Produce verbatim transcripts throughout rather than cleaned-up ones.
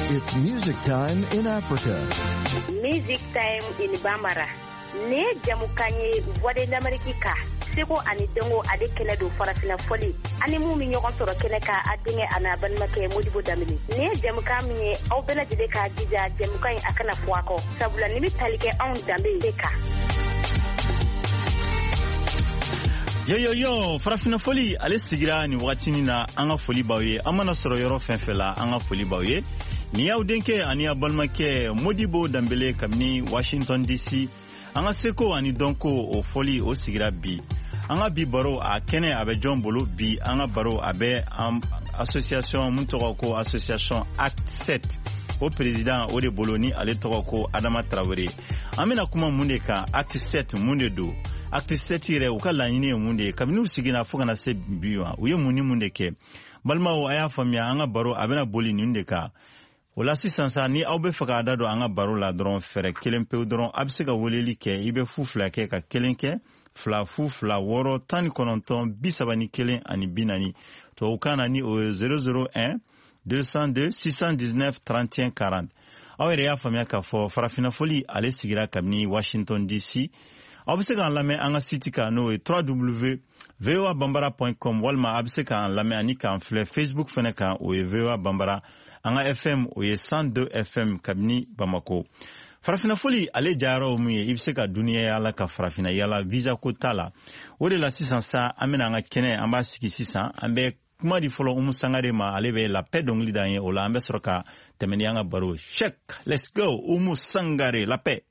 It's music time in Africa. Music time in Bambara. Ne jamukanye voix de l'Amérique ka. Seko ani dongo ade kele do farafina foli. Ani mu mi ñogon soro kene ka adinge ana ban make Modibo Damini. Ne jamuka mi au bela jide ka jija jamukanye akana fuako. Sabula ni talike on dambe deka. Yo yo yo, farafina foli ale sigira ni wakati ni na anga foli bawe amana soro yoro fenfela anga foli bawe. Ni yaw denke ani abalmake Modibo Dambele kamni Washington D C. Anga seko ani donko o foli o sigira bi. Anga bi baro a kene abe John Bolo bi anga baro abe um, association muntoko association Act sept. O président o de Boloni ale toko Adama Traoré. Amina kuma munde ka Act sept munde do. Act sept ire ukala nyine munde kamni sigina foka na se biwa. Uye muni munde ke. Balma o aya famia anga baro abena boli nunde ka. Wala sisan sa ni aw be faga da do anga baro la dron fere kelen pe dron abse ka woleli ke ibe fu fla ke ka kelen ke fla fu fla woro tan kononton bisabani kelen ani binani to ukana ni o zéro zéro un deux cent deux six cent dix-neuf trente et un quarante. Awere ya famia ka fo farafina foli ale sigira kamni Washington D C. Abse ka lame anga site ka no e w w w point v o a bambara point com walma abse ka lame ani ka fle Facebook fene ka o e v o a bambara anga F M o ye cent deux F M kabini Bamako. Farafina foli ale jaro mu ye ibse ka duniya yala ka farafina yala visa ko tala. O de la sisan sa amena anga kene amba siki sisan ambe kuma di folo umu sangare ma ale be la paix dongli danye o la ambe soroka temeni anga baro. Check, let's go umu sangare la paix.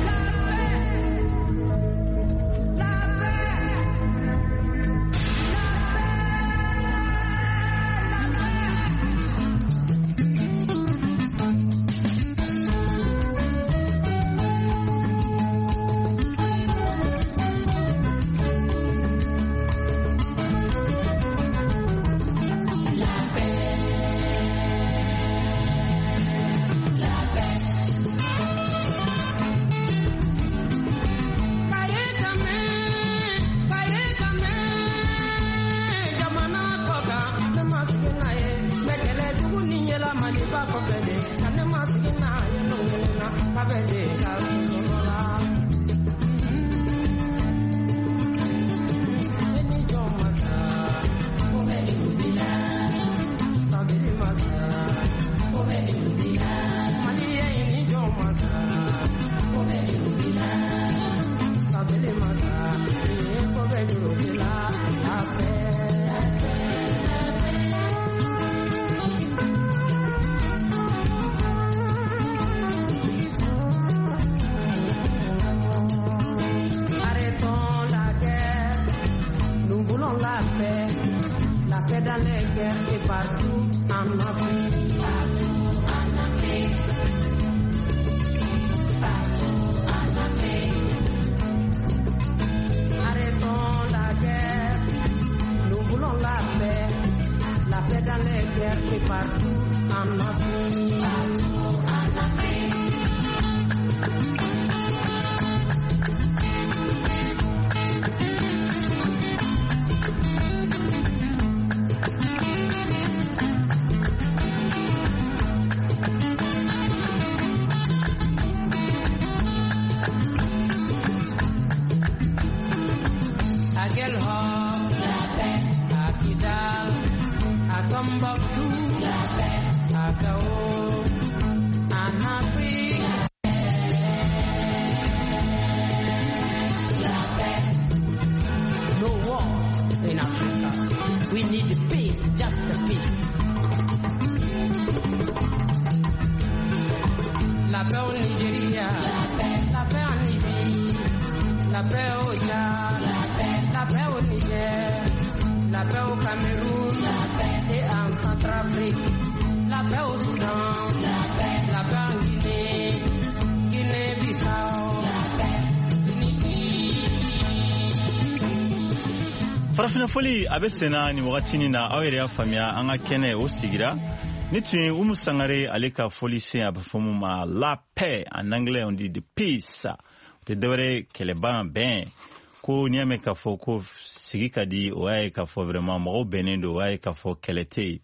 Farafina foli abe sena ni wakati ni na awere ya famia anga kene o sigira. Nituni umu sangare aleka foli se abafomu ma la paix en anglais on dit de peace. Te devrait qu'elle ban ben. Ko niame ka fo ko sigi ka di o ay ka fo vraiment mo benendo o ay ka fo kelete.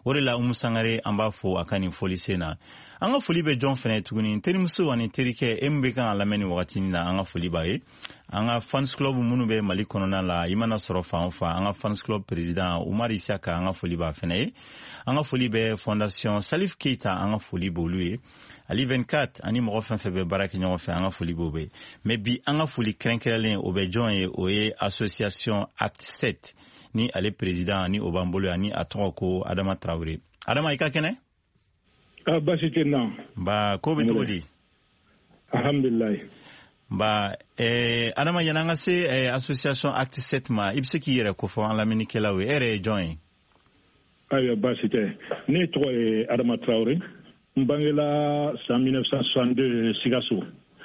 o de la Umu Sangare an b'a fo a ka nin fɔlisen na. An ka foli bɛ jɔn fɛnɛ tuguni n terimuso ani terikɛ e min bɛ kan ka lamɛn nin wagatinin na an ka foli b'a ye. An ka fans club minnu bɛ Mali kɔnɔna la i mana sɔrɔ fan o fan an ka fans club président Umar Isaka an ka foli b'a fɛnɛ ye. An ka foli bɛ fondation Salif Keita an ka foli b'olu ye. Ali vingt-quatre ani mɔgɔ fɛn fɛn bɛ baara kɛ ɲɔgɔn fɛ an ka foli b'o bɛ. Mais bi an ka foli kɛrɛnkɛrɛnlen o bɛ jɔn ye o ye association Acte sept ni ale président ni o b'an bolo ani a tɔgɔ ko Adama Traoré. Adama i ka kɛnɛ? Ah, basi tɛ na. Ba ko bɛ cogo di? Alhamdulillah. Ba eh, Adama yan'an ka se eh, association Acte sept ma i bɛ se k'i yɛrɛ ko fɔ an lamɛnnikɛlaw ye e yɛrɛ ye jɔn ye? Ayiwa basi tɛ ne tɔgɔ ye Adama Traoré n bangela san mille neuf cent soixante-deux Sikaso.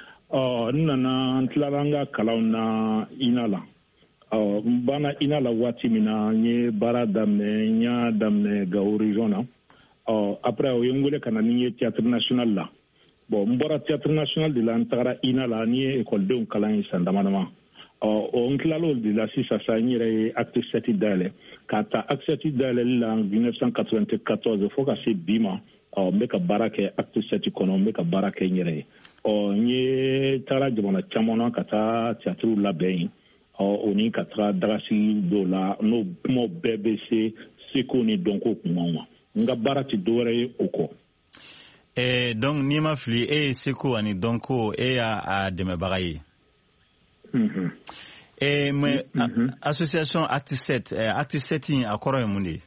Ɔ n nana n tilala n ka kalanw na I N A la. Ɔ n banna I N A la waati min na n ye baara daminɛ n y'a daminɛ Gawo région na. Ɔ après o ye n wele ka na ni n ye théâtre national la. Bon n bɔra théâtre national de la n tagara I N A la n ye écoledenw kalan ye san dama dama. Ɔ o n tilal'o de la sisan sa n yɛrɛ ye Acte sept dayɛlɛ k'a ta Acte sept dayɛlɛli la en mille neuf cent quatre-vingt-quatorze fo ka se bi ma. Ɔ n bɛ ka baara kɛ Acte sept kɔnɔ n bɛ ka baara kɛ n yɛrɛ ye. Ɔ n ye taara jamana caman na ka taa théâtre labɛn yen. Ɔ o ni ka taga dagasigi dɔw la n'o kumaw bɛɛ bɛ se seko ni dɔnko kumaw ma. N ka baara tɛ dɔwɛrɛ ye o kɔ. Eh, donc n'i ma fili e ye seko ani dɔnko e y'a dɛmɛbaga ye. Mm-hmm. Eh, mais mm-hmm. association Acte sept eh, Acte sept in a kɔrɔ ye mun de ye?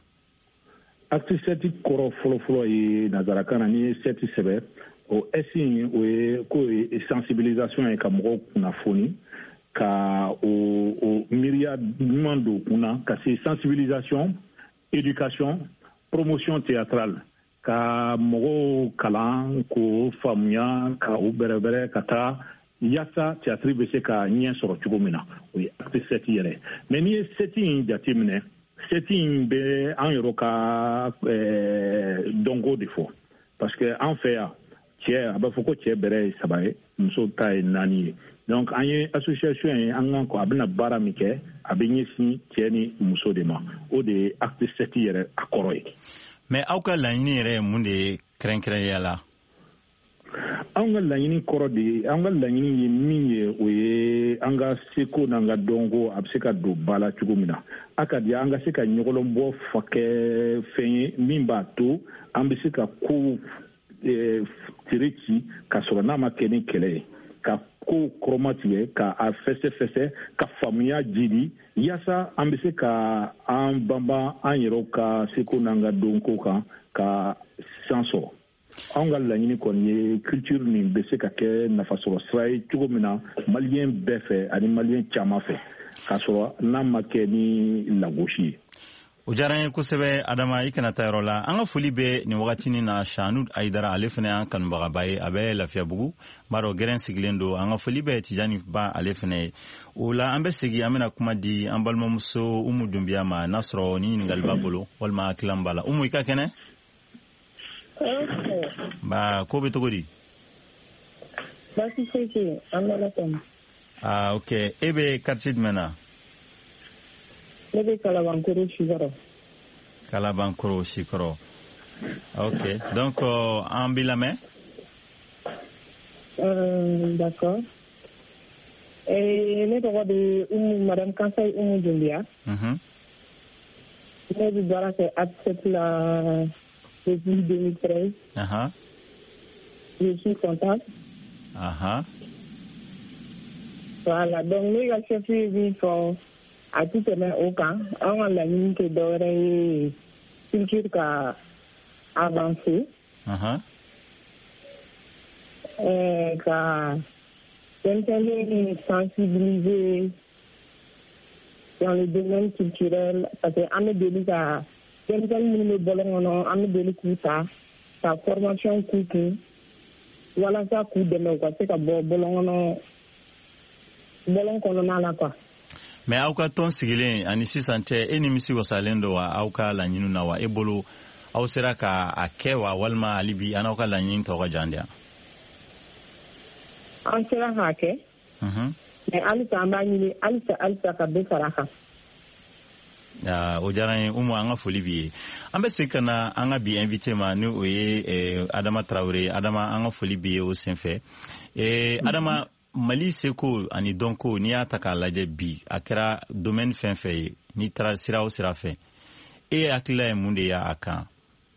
Acte sept kɔrɔ fɔlɔfɔlɔ ye nazarakan na n'i ye sept sɛbɛn o S in o ye ko ye sensibilisation ye ka mɔgɔw kunnafoni ka o o miiriya ɲuman don kunna ka se sensibilisation éducation promotion théâtrale ka mɔgɔw kalan k'o faamuya ka o bɛrɛbɛrɛ ka taa yaasa théâtre bɛ se ka ɲɛ sɔrɔ cogo min na o ye Acte sept yɛrɛ mais n'i ye sept in jateminɛ sept in bɛ an yɛrɛ ka ɛɛ dɔnko de fɔ parce que an fɛ yan cɛ a b'a fɔ ko cɛ bɛrɛ ye saba ye muso ta ye naani ye donc an ye association ye an kan ko a bɛna baara min kɛ a bɛ ɲɛsin cɛ ni muso de ma o de ye Acte sept yɛrɛ a kɔrɔ ye. Mais aw ka laɲini yɛrɛ ye mun de ye kɛrɛnkɛrɛnnenya la? An ka laɲini kɔrɔ de ye an ka laɲini ye min ye o ye an ka seko n'an ka dɔnko a bɛ se ka don ba la cogo min na a ka di an ka se ka ɲɔgɔn bɔ fa kɛ fɛn ye min b'a to an bɛ se ka ko tere ci ka sɔrɔ n'a ma kɛ ni kɛlɛ ye ka ko kɔrɔma tigɛ ka a fɛsɛfɛsɛ ka faamuya jidi yaasa an bɛ se ka an banban an yɛrɛw ka seko n'an ka dɔnko kan ka san sɔrɔ. An ka laɲini kɔni ye culture nin bɛ se ka kɛ nafasɔrɔ sira ye cogo min na maliyɛn bɛɛ fɛ ani maliyɛn caman fɛ k'a sɔrɔ n'a ma kɛ ni lagosi ye. O diyara n ye kosɛbɛ Adama i kana taa yɔrɔ la an ka foli bɛ nin wagatinin na Shanud Ayidara ale fana y'an kanubagaba ye a bɛ Lafiyabugu b'a dɔn gɛrɛn sigilen don an ka foli bɛ Tijani Ba ale fana ye o la an bɛ segin an bɛna kuma di an balimamuso Umu Dunbiya ma n'a sɔrɔ ni ɲininkali b'a bolo walima hakilila b'a la Umu i ka kɛnɛ? Ba ko bɛ cogo di? Basi foyi an bɛ tɛmɛ. Ah ok e bɛ quartier jumɛn na? Ne bɛ Kalabankoro Sikɔrɔ. Kalabankoro Sikɔrɔ. Ok donc euh, an b'i lamɛn? Euh, d'accord. Et ne tɔgɔ de Umu Madame Kansai Umu Dunbiya. Mhm. Ne bɛ baara kɛ Acte sept la depuis deux mille treize. Aha. Je suis comptable. Aha. Voilà, donc ne ka chef ye min fɔ a tɛ tɛmɛ o kan an ka laɲini tɛ dɔwɛrɛ ye culture ka avancer. Aha. Euh, ka denmisɛnninw sensibiliser dans le domaine culturel parce que an bɛ deli ka denmisɛnnin minnu bɛ bɔlɔn kɔnɔ an bɛ deli k'u ta ka formation k'u kun walasa k'u dɛmɛ u ka se ka bɔ bɔlɔn kɔnɔ bɔlɔn kɔnɔna la quoi. Mais aw ka tɔn sigilen ani sisan cɛ e nimisi wasalen don wa aw ka laɲini na wa e bolo aw sera ka a kɛ wa walima hali bi an n'aw ka laɲini tɔ ka jan de yan? An sera k'a kɛ. Mais halisa an b'a ɲini halisa halisa ka bɛɛ fara a kan. Ah, o diyara n ye Umu an ka foli b'i ye. An bɛ se ka na an ka bi invité ma ni o ye eh, Adama Traoré. Adama an ka foli b'i ye o senfɛ. Eh, Adama, Mali seko ani dɔnko n'i y'a ta k'a lajɛ bi a kɛra domaine fɛn fɛn ye n'i taara sira o sira fɛ e hakilila ye mun de y'a a kan?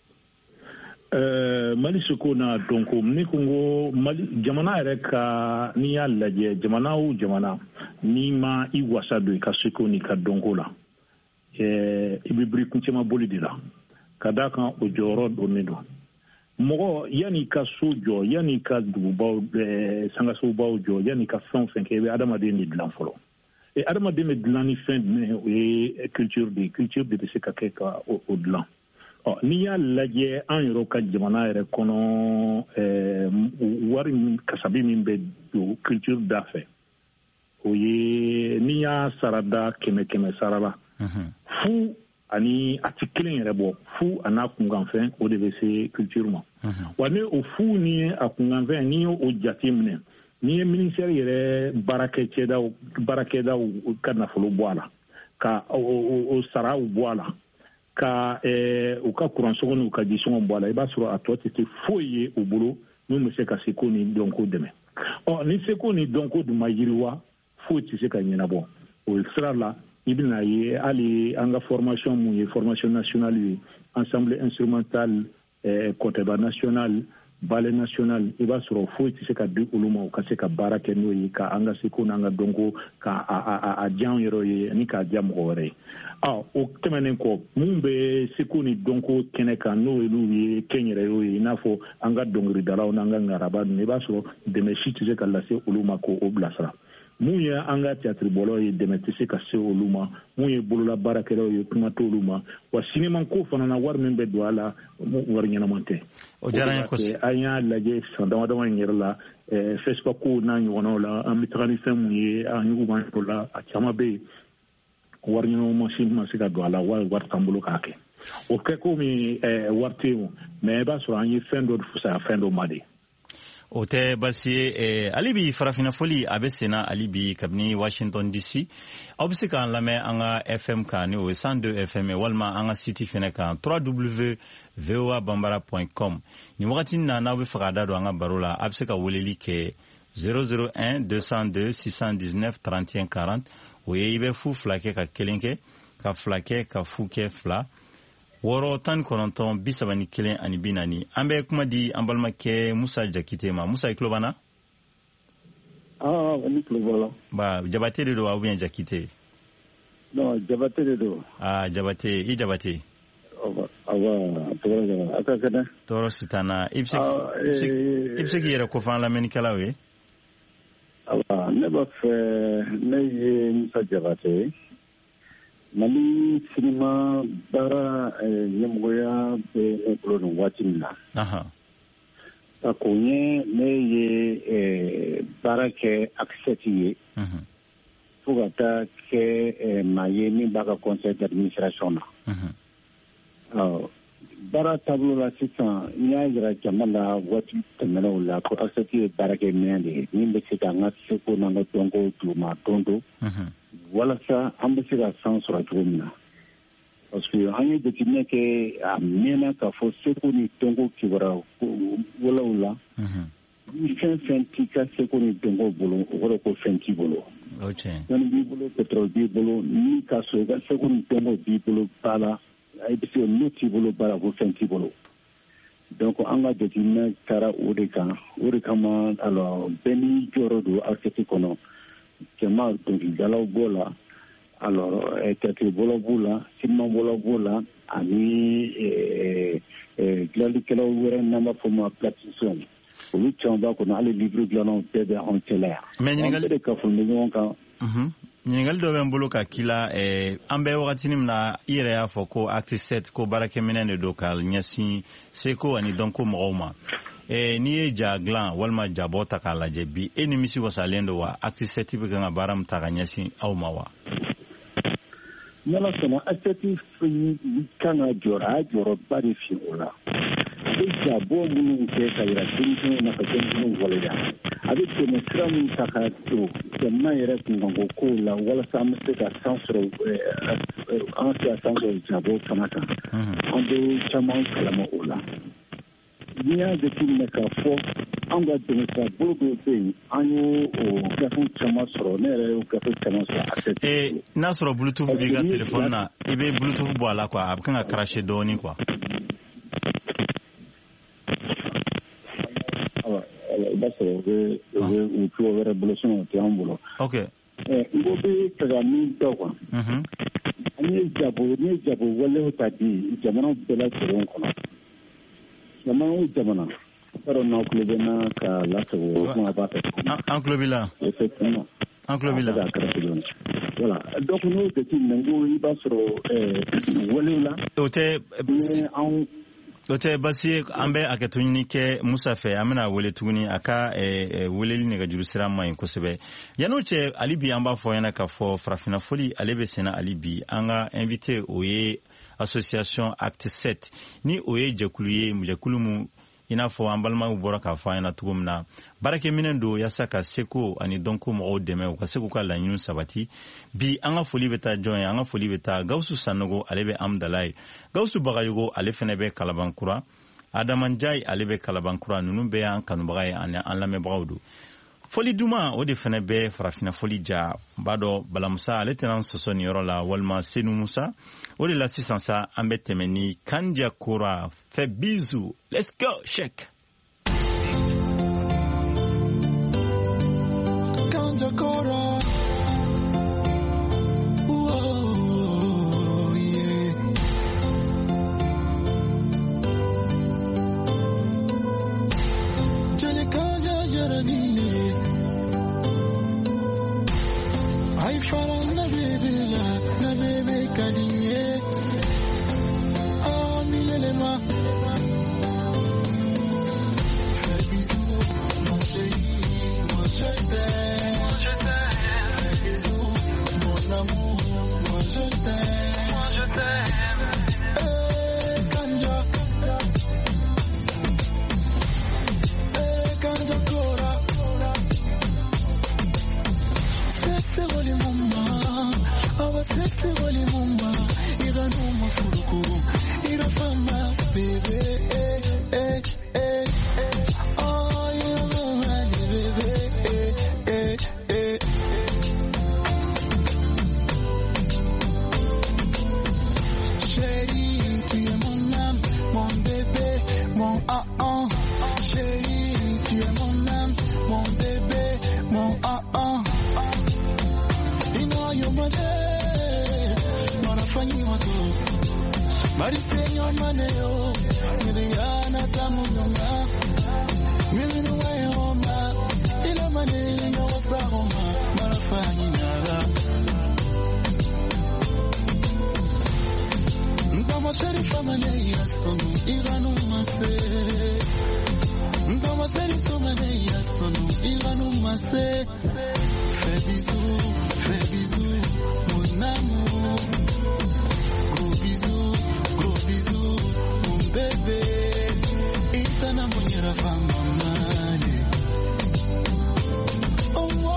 Uh, Mali seko na dɔnko ne ko n ko Mali jamana yɛrɛ ka n'i y'a lajɛ jamana o jamana n'i ma i wasa don i ka seko n'i ka dɔnko la eh, i bɛ biri kuncɛma boli de la ka d'a kan o jɔyɔrɔ donnen don mɔgɔ yanni ka so jɔ yanni ka dugubaw eh, sangasobaw jɔ yanni ka fɛn o fɛn kɛ i bɛ adamaden de dilan fɔlɔ e adamaden bɛ dilan ni fɛn jumɛn o ye culture de culture de bɛ se ka kɛ ka o, o dilan ɔ n'i y'a lajɛ an yɛrɛ ka jamana yɛrɛ kɔnɔ eh, wari min kasabi min bɛ don culture da fɛ o ye n'i y'a sarada kɛmɛ kɛmɛ sara la mm-hmm. fu ani a ti kelen yɛrɛ bɔ fu a n'a kunkanfɛn o de bɛ se culture ma mm-hmm. wa ni o fu ni a kunkanfɛn n'i y'o jate minɛ n'i ye ministère yɛrɛ baarakɛdaw baarakɛdaw ka nafolo bɔ a la ka o, o, o saraw bɔ a la ka eh, u ka kuransɔngɔ n'u ka jisɔngɔ bɔ a la i b'a sɔrɔ a tɔ tɛ se foyi ye u bolo n'u bɛ se ka seko ni dɔnko dɛmɛ ɔ ni seko ni dɔnko dun ma yiriwa foyi tɛ se ka ɲɛnabɔ o sira la i bɛna ye hali an ka formation mun ye formation nationale ye ensemble instrumental eh, kɔtɛba national ballet national i b'a sɔrɔ foyi tɛ se ka di olu ma u ka se ka baara kɛ n'o ye ka an ka seko n'an ka dɔnko ka a, a, a, a diya an yɛrɛ ye ani k'a diya mɔgɔ wɛrɛ ye ɔ o tɛmɛnen kɔ mun bɛ seko ni dɔnko kɛnɛ kan n'o olu ye kɛnyɛrɛyew ye i n'a fɔ an ka dɔnkilidalaw n'an ka ngaraba ninnu i b'a sɔrɔ dɛmɛ si tɛ se ka lase olu ma k'o bilasira mun ye an ka théâtre-bɔlaw ye dɛmɛ tɛ se ka se olu ma mun ye bolola baarakɛlaw ye kuma t'olu ma wa sinima ko fana na wari min bɛ don a la wari ɲɛnaman tɛ o diyara n ye kosɛbɛ an y'a lajɛ san dama dama in yɛrɛ la Facebook ko n'a ɲɔgɔnnaw la an bɛ taga ni fɛn mun ye an yugu b'an yɔrɔ la a caman bɛ yen wari ɲɛnaman ma si ma se ka don a la wari wari t'an bolo k'a kɛ o kɛ ko min wari tɛ yen mais i b'a sɔrɔ an ye fɛn dɔ fisaya fɛn dɔ ma de o tɛ basi ye eh, ale bi farafina foli a bɛ senna ale bi kabini Washington D C aw bɛ se k'an lamɛn an ka F M kan ni o ye cent deux F M walima an ka site fɛnɛ kan w w w point v o a bambara point com nin wagati na n'aw bɛ fɛ ka da don an ka baro la a bɛ se ka weleli kɛ zéro zéro un deux cent deux six cent dix-neuf trente et un quarante o ye i bɛ fu fila kɛ ka kelen kɛ ka fila kɛ ka fu kɛ fila wɔɔrɔ tan ni kɔnɔntɔn bi saba ni kelen ani bi naani an bɛ kuma di an balimakɛ Musa Jakite ma Musa i tulo b'an na? Ah, ni tulo b'o la. Ba Jabate de don wa ou bien Jakite? Non, Jabate de don. Ah, Jabate i Jabate. Awa, awa, tɔɔrɔ jara. A ka kɛnɛ. Tɔɔrɔ si t'an na. I bɛ se i bɛ se k'i yɛrɛ kofɔ an lamɛnnikɛlaw ye? Awa, ne b'a fɛ ne ye Musa Jabate ye. Mali sinima baara ɲɛmɔgɔya bɛ ne bolo nin waati min na. Ka ko n ye ne ye baara kɛ Aksɛti ye fo ka taa kɛ maa ye min b'a ka conseil d'administration na. Baara taabolo la sisan n y'a jira jama la waati tɛmɛnɛw la ko Aksɛti ye baarakɛ minɛn de ye min bɛ se k'an ka seko n'an ka dɔnko d'u don do. Walasa an bɛ se ka san sɔrɔ cogo min na parce que an ye jateminɛ kɛ a mɛnna k'a fɔ seko ni dɔnko kibaruya walaw la ni fɛn fɛn t'i ka seko ni dɔnko bolo o kɔrɔ ko fɛn t'i bolo sanu b'i bolo pétrole b'i bolo ni ka so i ka seko ni dɔnko b'i bolo ba la i bɛ se n'o t'i bolo ba la ko fɛn t'i bolo donc an ka jateminɛ taara o de kan o de kama alors bɛɛ n'i jɔyɔrɔ don Aksɛti kɔnɔ cɛma dɔnkilidalaw b'o la alors théâtre-bɔlaw b'o la sinimabɔlaw b'o la ani dilanlikɛlaw wɛrɛ n'an b'a fɔ ma plasticien olu caman b'a kɔnɔ hali livre dilannaw bɛɛ bɛ anw cɛla yan an bɛɛ de kafolen ɲɔgɔn kan. ɲininkali dɔ bɛ n bolo ka k'i la an bɛ wagatini min na i yɛrɛ y'a fɔ ko acte sept ko baarakɛminɛ de don ka ɲɛsin seko ani dɔnko mɔgɔw ma. Eh, n'i ye ja dilan walima jabɔ ta k'a lajɛ bi e nimisi wasalen don wa acte sept bɛ kan ka baara min ta ka ɲɛsin aw ma wa? N'ala sɔnna acte sept kan ka jɔyɔrɔ a y'a jɔyɔrɔba de fi o la. E jabɔ minnu kɛ ka yira denmisɛnw na ka denmisɛnw waleya a bɛ tɛmɛ sira min ta ka don jamana yɛrɛ kunkanko kow la walasa an bɛ se ka san sɔrɔ an ka se ka san sɔrɔ jabo fana kan an bɛ caman kalama o la n'i y'a jateminɛ k'a fɔ an ka dɛmɛsira bolo dɔw bɛ yen an y'o gafe caman sɔrɔ ne yɛrɛ y'o gafe caman sɔrɔ a tɛ ee n'a sɔrɔ bluetooth b'i ka telefɔni na i bɛ bluetooth bɔ a la quoi a bɛ kan ka crasher dɔɔnin quoi. I b'a sɔrɔ u bɛ u bɛ u cogo wɛrɛ bolo sɔn o tɛ an bolo. ok. n ko bɛ fɛ ka min dɔn quoi. an ye jabo ni ye jabo walew ta bi jamana bɛɛ lajɛlen kɔnɔ jamana o jamana yɔrɔ n'aw tulo bɛ n na ka lasago kuma b'a fɛ. an tulo b'i la. effectivement. an tulo b'i la. a kɛra cogo min voilà donc n'o jateminɛ n ko i b'a sɔrɔ walew la. o tɛ. ni anw. o tɛ basi ye an bɛ hakɛto ɲini kɛ Musa fɛ an bɛna wele tuguni a ka weleli nɛgɛjuru sira man ɲi kosɛbɛ yan'o cɛ hali bi an b'a fɔ ɲɛna k'a fɔ farafinna foli ale bɛ senna hali bi an ka invité o ye association acte sept ni o ye jɛkulu ye jɛkulu mun i n'a fɔ an balimaw bɔra k'a fɔ an ɲɛna cogo min na baarakɛminɛn don yaasa ka seko ani dɔnko mɔgɔw dɛmɛ u ka se k'u ka laɲiniw sabati bi an ka foli bɛ taa jɔn ye an ka foli bɛ taa Gawusu Sanogo ale bɛ Amdala ye Gawusu Bagayogo ale fana bɛ Kalabankura Adama Ndiaye ale bɛ Kalabankura ninnu bɛɛ y'an kanubaga ye ani an lamɛnbagaw don foli duman o de fana bɛ farafinna foli ja b'a dɔn Balamusa ale tɛna sɔsɔ nin yɔrɔ la walima Senu Musa o de la sisan sa an bɛ tɛmɛ ni Kanja Kora fɛ bizu let's go check Kanja Kora oh yeah Jale Kanja Jarabine I found na baby la na baby kadiye ah milelema fais bisous mon chéri moi je t'aime moi je t'aime fais bisous mon amour moi je t'aime moi je t'aime eh Kanja eh Kanja Kora sese wali mumba awa sese wali mumba ira numa furuku ira fama bebe eh eh eh oh ira mama bebe eh eh eh chérie tu es mon âme mon bébé mon ah ah chérie tu es mon âme mon bébé mon ah ah Mariseñor maneo, Miriana tamunyonga, Miminu wayoma, ila maneno wasahoma, marafanyi nara. Ndama sherifa maneya sonu, iranu mase. Ndama sherifa maneya sonu, iranu mase. Fais bisous, fais bisous, mon amour. Gros bisous, gros bisous, mon bébé. Itana monyera fama mane. Oh, oh,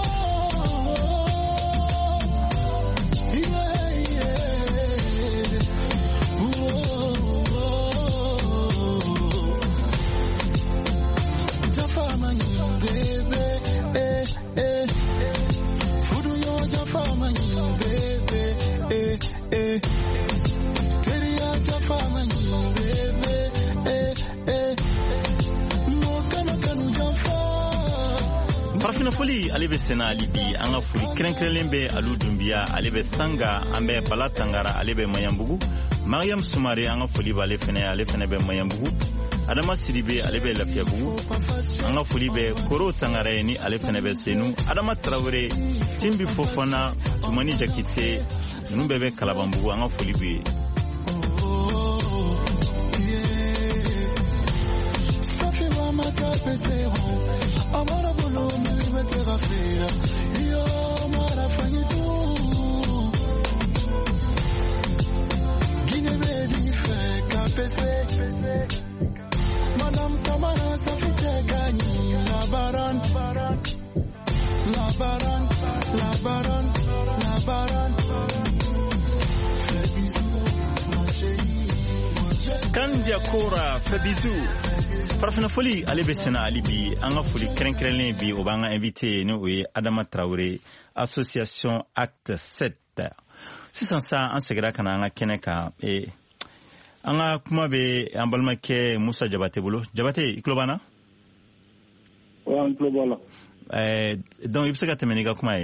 oh, yeah, yeah. Oh, oh, oh. Jafama nyo bébé, eh, eh. Fudu yo jafama nyo bébé, eh, eh. Teria jafama nyo bébé, eh, eh. Mokana kanu jafa. Farafina foli ale bɛ senna hali bi an ka foli kɛrɛnkɛrɛnlen bɛ alu dunbiya ale bɛ sanga an bɛ bala tangara ale bɛ mayanbugu mariam sumare an ka foli b'ale fɛnɛ ale fɛnɛ bɛ mayanbugu adama siribe ale bɛ lafiyabugu an ka foli bɛ koro tangara ye ni ale fɛnɛ bɛ senu adama tarawele timbi fofana tumani jakite ninnu bɛɛ bɛ kalabanbugu an ka foli bɛ ye Amara bolo mi mete gafira yo mara fanyitu Gine baby fe kapese Madam Kamara safite gani labaran Sakura Fabizu farafina foli ale be sena ali bi an ka foli kɛrɛnkɛrɛnlen bi o b'an ka invité ni o ye Adama Traoré association acte sept sisan sa an segira kana an ka kɛnɛ kan e an ka kuma be an balimakɛ Musa Jabate bolo. Jabate i tulo b'an na? Wa an tulo b'a la. Eh, donc i bɛ se ka tɛmɛ n'i ka kuma ye.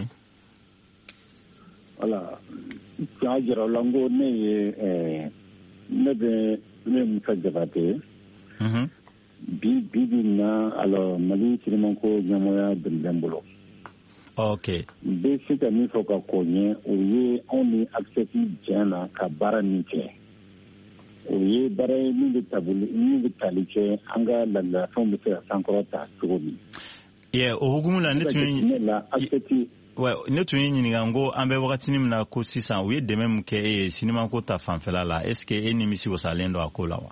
Voilà. Tiɲɛ jira la n ko ne ye eh, ne bɛ ne Musa Jabate. Mhm. Bi bi bi na alors Mali Sirimanko ɲɛmɔgɔya bɛn bolo. OK. N bɛ se ka min fɔ ka kɔ ɲɛ o ye anw ni Accepti jɛn na ka baara min kɛ. O ye baara ye min bɛ taabolo min bɛ tali kɛ an ka laadalafɛnw bɛ se ka sankɔrɔta cogo min. Yeah, o hukumu la ne tun ye ne la Accepti ouais, ne tun ye ɲininka n ko an bɛ wagatinin min na ko sisan u ye dɛmɛ min kɛ e ye sinimako ta fanfɛla la est ce que e nimisi wasalen don a ko la wa?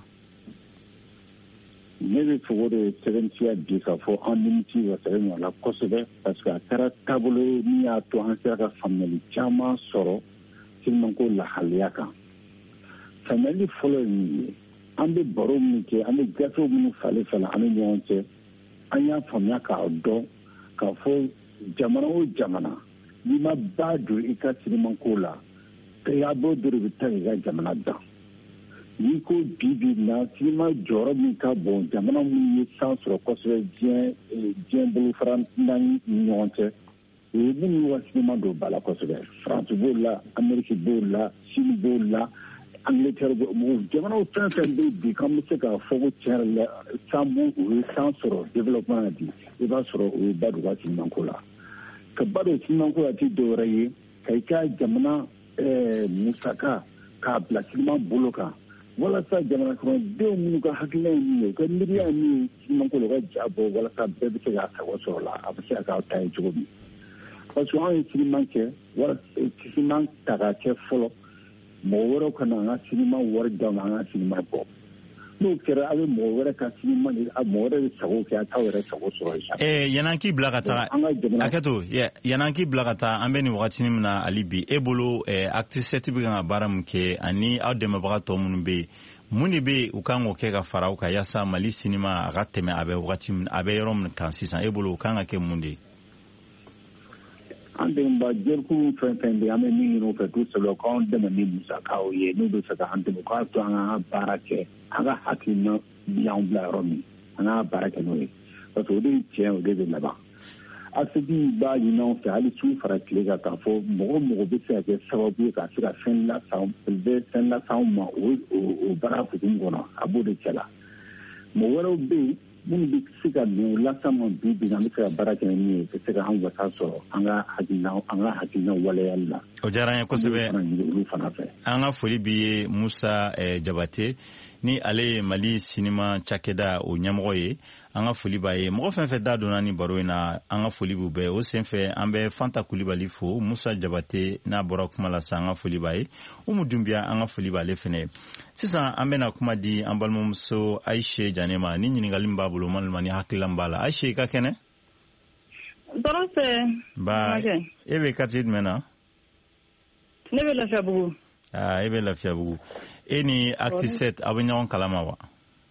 Ne bɛ fɛ o de sɛbɛntiya bi k'a fɔ an nimisi wasalen don a la kosɛbɛ parce que a kɛra taabolo ye min y'a to an sera ka faamuyali caman sɔrɔ sinimako lahaliya kan. Faamuyali fɔlɔ ye min ye an bɛ baro min kɛ an bɛ gafew minnu falen falen an ni ɲɔgɔn cɛ an y'a faamuya k'a dɔn k'a fɔ jamana o jamana n'i ma ba don i ka sinimako la taabolo dɔ de bɛ taa i ka jamana dan. N'i ko bi bi na sinima jɔyɔrɔ min ka bon jamana minnu ye san sɔrɔ kosɛbɛ diɲɛ diɲɛ bolofara naani ni ɲɔgɔn cɛ o ye minnu ka sinima don ba la kosɛbɛ. France b'o la Amérique b'o la Chine b'o la Angleterre b'o jamanaw fɛn fɛn bɛ bi k'an bɛ se k'a fɔ ko tiɲɛ yɛrɛ la san b'o o ye san sɔrɔ développement na bi i b'a sɔrɔ o ye ba don ka sinimako la. Ka ba don sinimako la ti dɔwɛrɛ ye ka i ka jamana musaka k'a bila sinima bolo kan. Walasa jamana kɔnɔdenw minnu ka hakilina ye min ye u ka miiriya ye min ye sinimako la u ka ja bɔ walasa bɛɛ bɛ se k'a sago sɔrɔ la a bɛ se k'a ta ye cogo min. Parce que anw ye sinima kɛ wala sinima ta k'a kɛ fɔlɔ mɔgɔ wɛrɛw ka na an ka sinima wari d'anw ma an ka sinima bɔ. N'o kɛra a bɛ mɔgɔ wɛrɛ ka sinima mɔgɔ wɛrɛ bɛ sago kɛ a t'aw yɛrɛ sago sɔrɔ ye. Eh, yan'an k'i bila ka taa hakɛto yan'an k'i bila ka taa an bɛ nin wagatinin min na hali bi e bolo acte sept bɛ kan ka baara min kɛ ani aw dɛmɛbaga tɔ minnu bɛ yen mun de bɛ u kan k'o kɛ ka fara u kan yaasa Mali sinima a ka tɛmɛ a bɛ wagati min a bɛ yɔrɔ min kan sisan e bolo u kan ka kɛ mun de ye? An dɛmɛba jɛkulu fɛn fɛn bɛ an bɛ min ɲini u fɛ tout seulement k'anw dɛmɛ ni musakaw ye n'u bɛ fɛ k'an dɛmɛ k'a to an ka baara kɛ an ka hakilina y'anw bila yɔrɔ min an ka baara kɛ n'o ye parce que o de ye tiɲɛ o de bɛ laban. Accepti b'a ɲini anw fɛ hali su fara tile kan k'a fɔ mɔgɔ mɔgɔ bɛ se ka kɛ sababu ye ka se ka fɛn lase bɛ fɛn lase anw ma o baara hukumu kɔnɔ a b'o de cɛ la. Mɔgɔ wɛrɛw bɛ yen minnu bɛ se ka nin lase ma bi bi an bɛ se ka baara kɛ min ye ka se ka an wasa sɔrɔ an ka hakilina an ka hakilina waleyali la. O diyara an ye kosɛbɛ. Olu fana fɛ. An ka foli b'i ye Musa Jabate ni ale ye Mali sinima cakɛda o ɲɛmɔgɔ ye an ka foli b'a ye mɔgɔ fɛn fɛn da donna ni baro in na an ka foli b'u bɛɛ o senfɛ an bɛ Fanta Kulibali fo Musa Jabate n'a bɔra kuma la sa an ka foli b'a ye Umu Dunbiya an ka foli b'ale fɛnɛ sisan an bɛna kuma di an balimamuso Ayise Jane ma ni ɲininkali min b'a bolo walima ni hakilila min b'a la Ayise i ka kɛnɛ. Dɔrɔn fɛ. Ba e bɛ quartier jumɛn na? Ne bɛ Lafiyabugu. Ah e bɛ Lafiyabugu e ni acte sept a bɛ ɲɔgɔn kalama wa?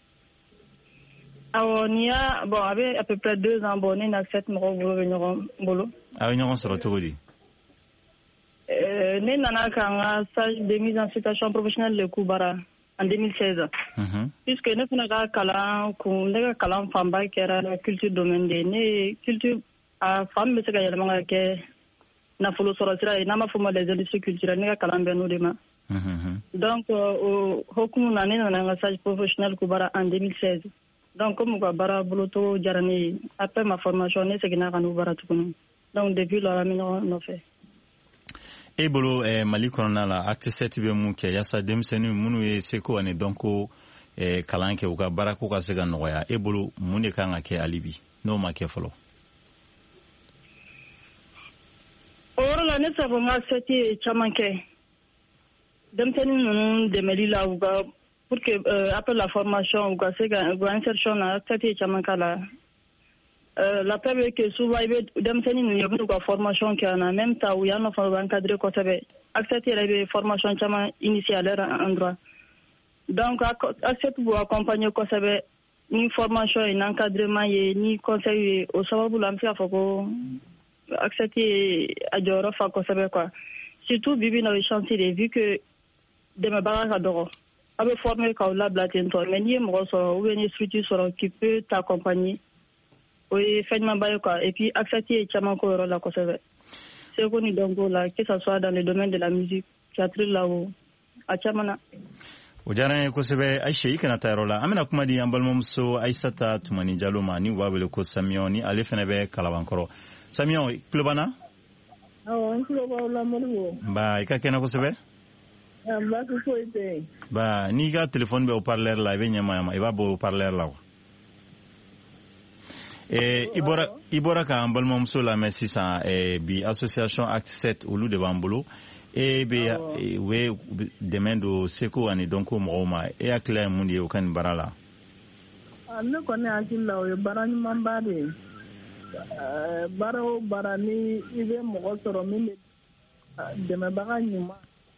Awɔ ni y'a bon a bɛ à peu près deux ans bon ne ni acte sept mɔgɔw bolo bɛ ɲɔgɔn bolo. A bɛ ɲɔgɔn sɔrɔ cogo di? Euh, ne nana k'an ka stage de mise en situation professionnelle de Koubara en deux mille seize. Mhm. Puisque ne fana ka kalan kun ne ka kalan fanba kɛra la culture domaine de ne culture a fan bɛ se ka yɛlɛma ka kɛ nafolo sɔrɔ sira ye n'an b'a fɔ ma les industries culturelles ne ka kalan bɛn n'o de ma. Mhm. Donc o hokumu na ne nana n ka stage professionnel Koubara en deux mille seize. Donc comme u ka baara boloto diyara ne ye après ma formation ne seginna ka n'u baara tuguni. Donc depuis lors an bɛ ɲɔgɔn nɔfɛ. E bolo eh, Mali kɔnɔna la acte sept bɛ mun kɛ yaasa denmisɛnninw minnu ye seko ani dɔnko eh, kalan kɛ u ka baarako ka se ka nɔgɔya e bolo mun de kan ka kɛ hali bi n'o ma kɛ fɔlɔ? O yɔrɔ la ne tɛ se k'a fɔ n ka acte sept ye caman kɛ denmisɛnnin ninnu dɛmɛli la u ka pour que euh, après la formation u ka se ka u ka insertion na acte sept ye caman k'a la. Euh, la preuve est que souvent il y a des gens qui ont formation qui en même temps où il y a un enfant encadré quoi ça accepter la formation chama initiale en droit donc accepte pour accompagner kosɛbɛ ni formation et encadrement ye ni conseil ye o sababu la an bɛ se k'a fɔ ko accepte a jɔyɔrɔ fa kosɛbɛ quoi surtout bibi na o ye chantier de vu que dɛmɛbaga ka dɔgɔ a bɛ former k'aw labila ten tɔ mais n'i ye mɔgɔ sɔrɔ ou bien ni structure sɔrɔ qui peut t'accompagner o ye fɛn ɲumanba ye quoi et puis accepte ye caman ko yɔrɔ la kosɛbɛ seko ni dɔnko la que ça soit dans le domaine de la musique théâtre la o a caman na. o diyara n ye kosɛbɛ Aisha i kana taa yɔrɔ la an bɛna kuma di an balimamuso Aissata Tumani Jalo ma ni u b'a wele ko Samion ni ale fana bɛ Kalabankɔrɔ. Samion i tulo b'an na? awɔ n tulo b'aw la Modibo. nba i ka kɛnɛ kosɛbɛ. baasi foyi tɛ yen. ba n'i ka telefɔni bɛ haut-parleur la i bɛ ɲɛma i b'a bɔ haut-parleur la wa. Eh, i bɔra i bɔra k'an balimamuso lamɛn sisan eh, bi association Acte sept olu de b'an bolo e bɛ u bɛ dɛmɛ don seko ani dɔnko mɔgɔw ma e hakili ye mun de ye o ka nin baara la. ne kɔni hakili la o ye baara ɲumanba de ye baara o baara ni i bɛ mɔgɔ sɔrɔ min bɛ dɛmɛbaga ɲuman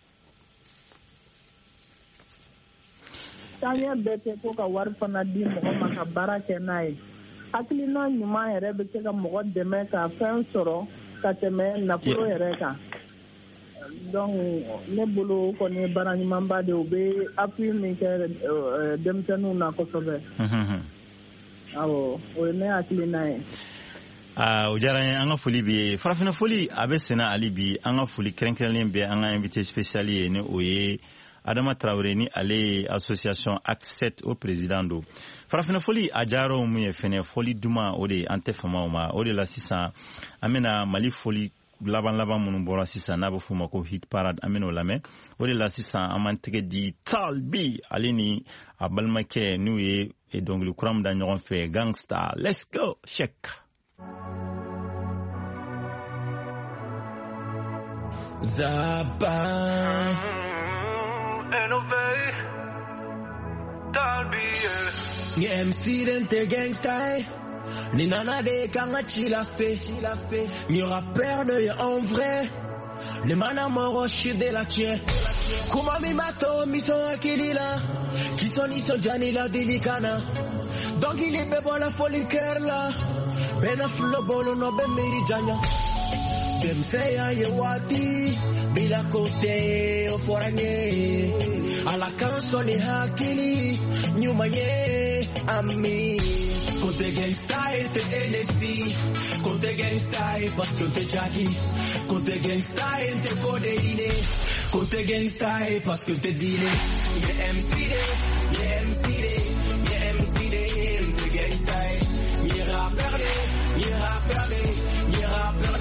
taɲɛ bɛɛ tɛ ko ka wari fana di mɔgɔ ma ka baara kɛ n'a ye hakilina ɲuman yɛrɛ bɛ se ka mɔgɔ dɛmɛ ka fɛn sɔrɔ ka tɛmɛ nafolo yɛrɛ kan donc ne bolo kɔni ye baara ɲumanba de o bɛ appui min kɛ denmisɛnninw na kosɛbɛ. awɔ o ye ne hakilina ye. aa o diyara n ye an ka foli bɛ ye farafina foli a bɛ senna hali bi an ka foli kɛrɛnkɛrɛnlen bɛ an ka invité spécial ye ni o ye Adama Traoré ni ale ye association Acte sept o président do. farafina foli a diyara mun ye fɛnɛ foli duman o de an tɛ fama o ma o de la sisan an bɛna Mali foli laban laban minnu bɔra sisan n'a bɛ f'o ma ko hit parade an bɛna o lamɛn o de la sisan an b'an tɛgɛ di Talbi ale ni a balimakɛ n'u ye dɔnkili kura min da ɲɔgɔn fɛ Gangsta. Let's go check. Zaba Enove Talbi Ni M C dente gangsta Ni nana de kanga chilase Ni rappeur de en vrai Ni mana moro shit de la tie Kuma mi mato mi son akilila Kito ni son jani la dilikana Donc il est bebo la folie cœur là Bena flow bolo no be miri janya Dem say I wati bila kote o foranye ala canzone hakili nyuma ye ami kote gangsta et N S C kote gangsta et parce que t'es Jackie kote gangsta et t'es codéiné kote gangsta et parce que t'es dealé ye M C D ye M C D ye M C D t'es gangsta ye rappeur ye rappeur ye rappeur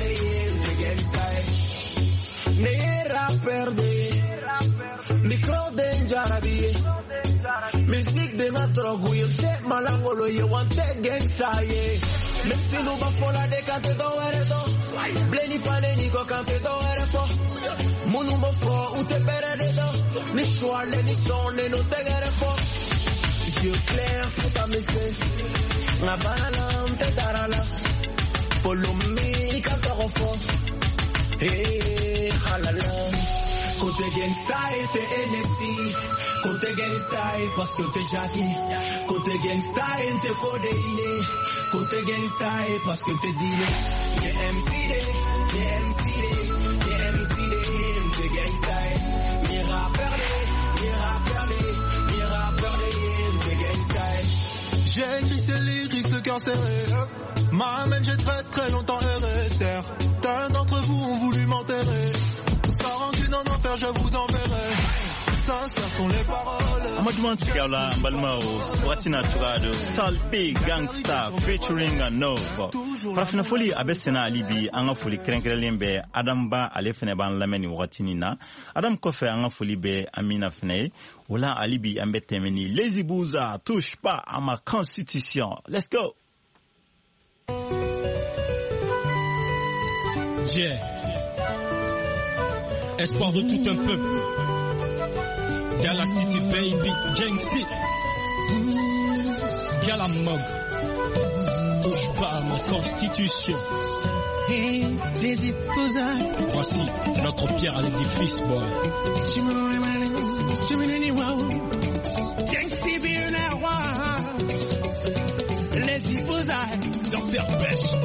ne rapper de micro de jarabi musique de ma drogue yo se malangolo yo wante gangsta ye même si nous va fola de cante do ereso bleni pane ni ko cante do ereso munu mo fo ute pere de do ni swale ni sonne no te gere fo je clair puta me se na bana te darala follow me cante fo hey halala côté gangsta et t'es N S C côté gangsta et parce que t'es Jackie côté gangsta et t'es codéiné côté gangsta et parce que t'es dealé yeah M C D yeah M C D yeah M C D t'es gangsta et yeah rappeur yeah rappeur yeah rappeur t'es gangsta. J'ai écrit ces lyrics le cœur serré m'amène j'ai très très longtemps R S R. Certains d'entre vous ont voulu m'enterrer. Sans rancune en enfer, je vous enverrai. Sincères sont les paroles. Amadouman Tigala, Balmao, Swatina Turado, Talbi Gangsta, featuring a Nova. Farafina foli abesena alibi, anga foli krenkelembe, Adam ba alefene ban lameni watini na. Adam kofe anga foli be amina fene. Ola alibi ambetemeni. Lazy Bouza, touche pas à ma constitution. Let's go. Yeah. Espoir de tout un peuple. Gala City baby, Gangsta. Gala Mog. Touche pas à ma constitution. Voici notre pierre à l'édifice, boy. Lazy Bouzai, Docteur Pêche.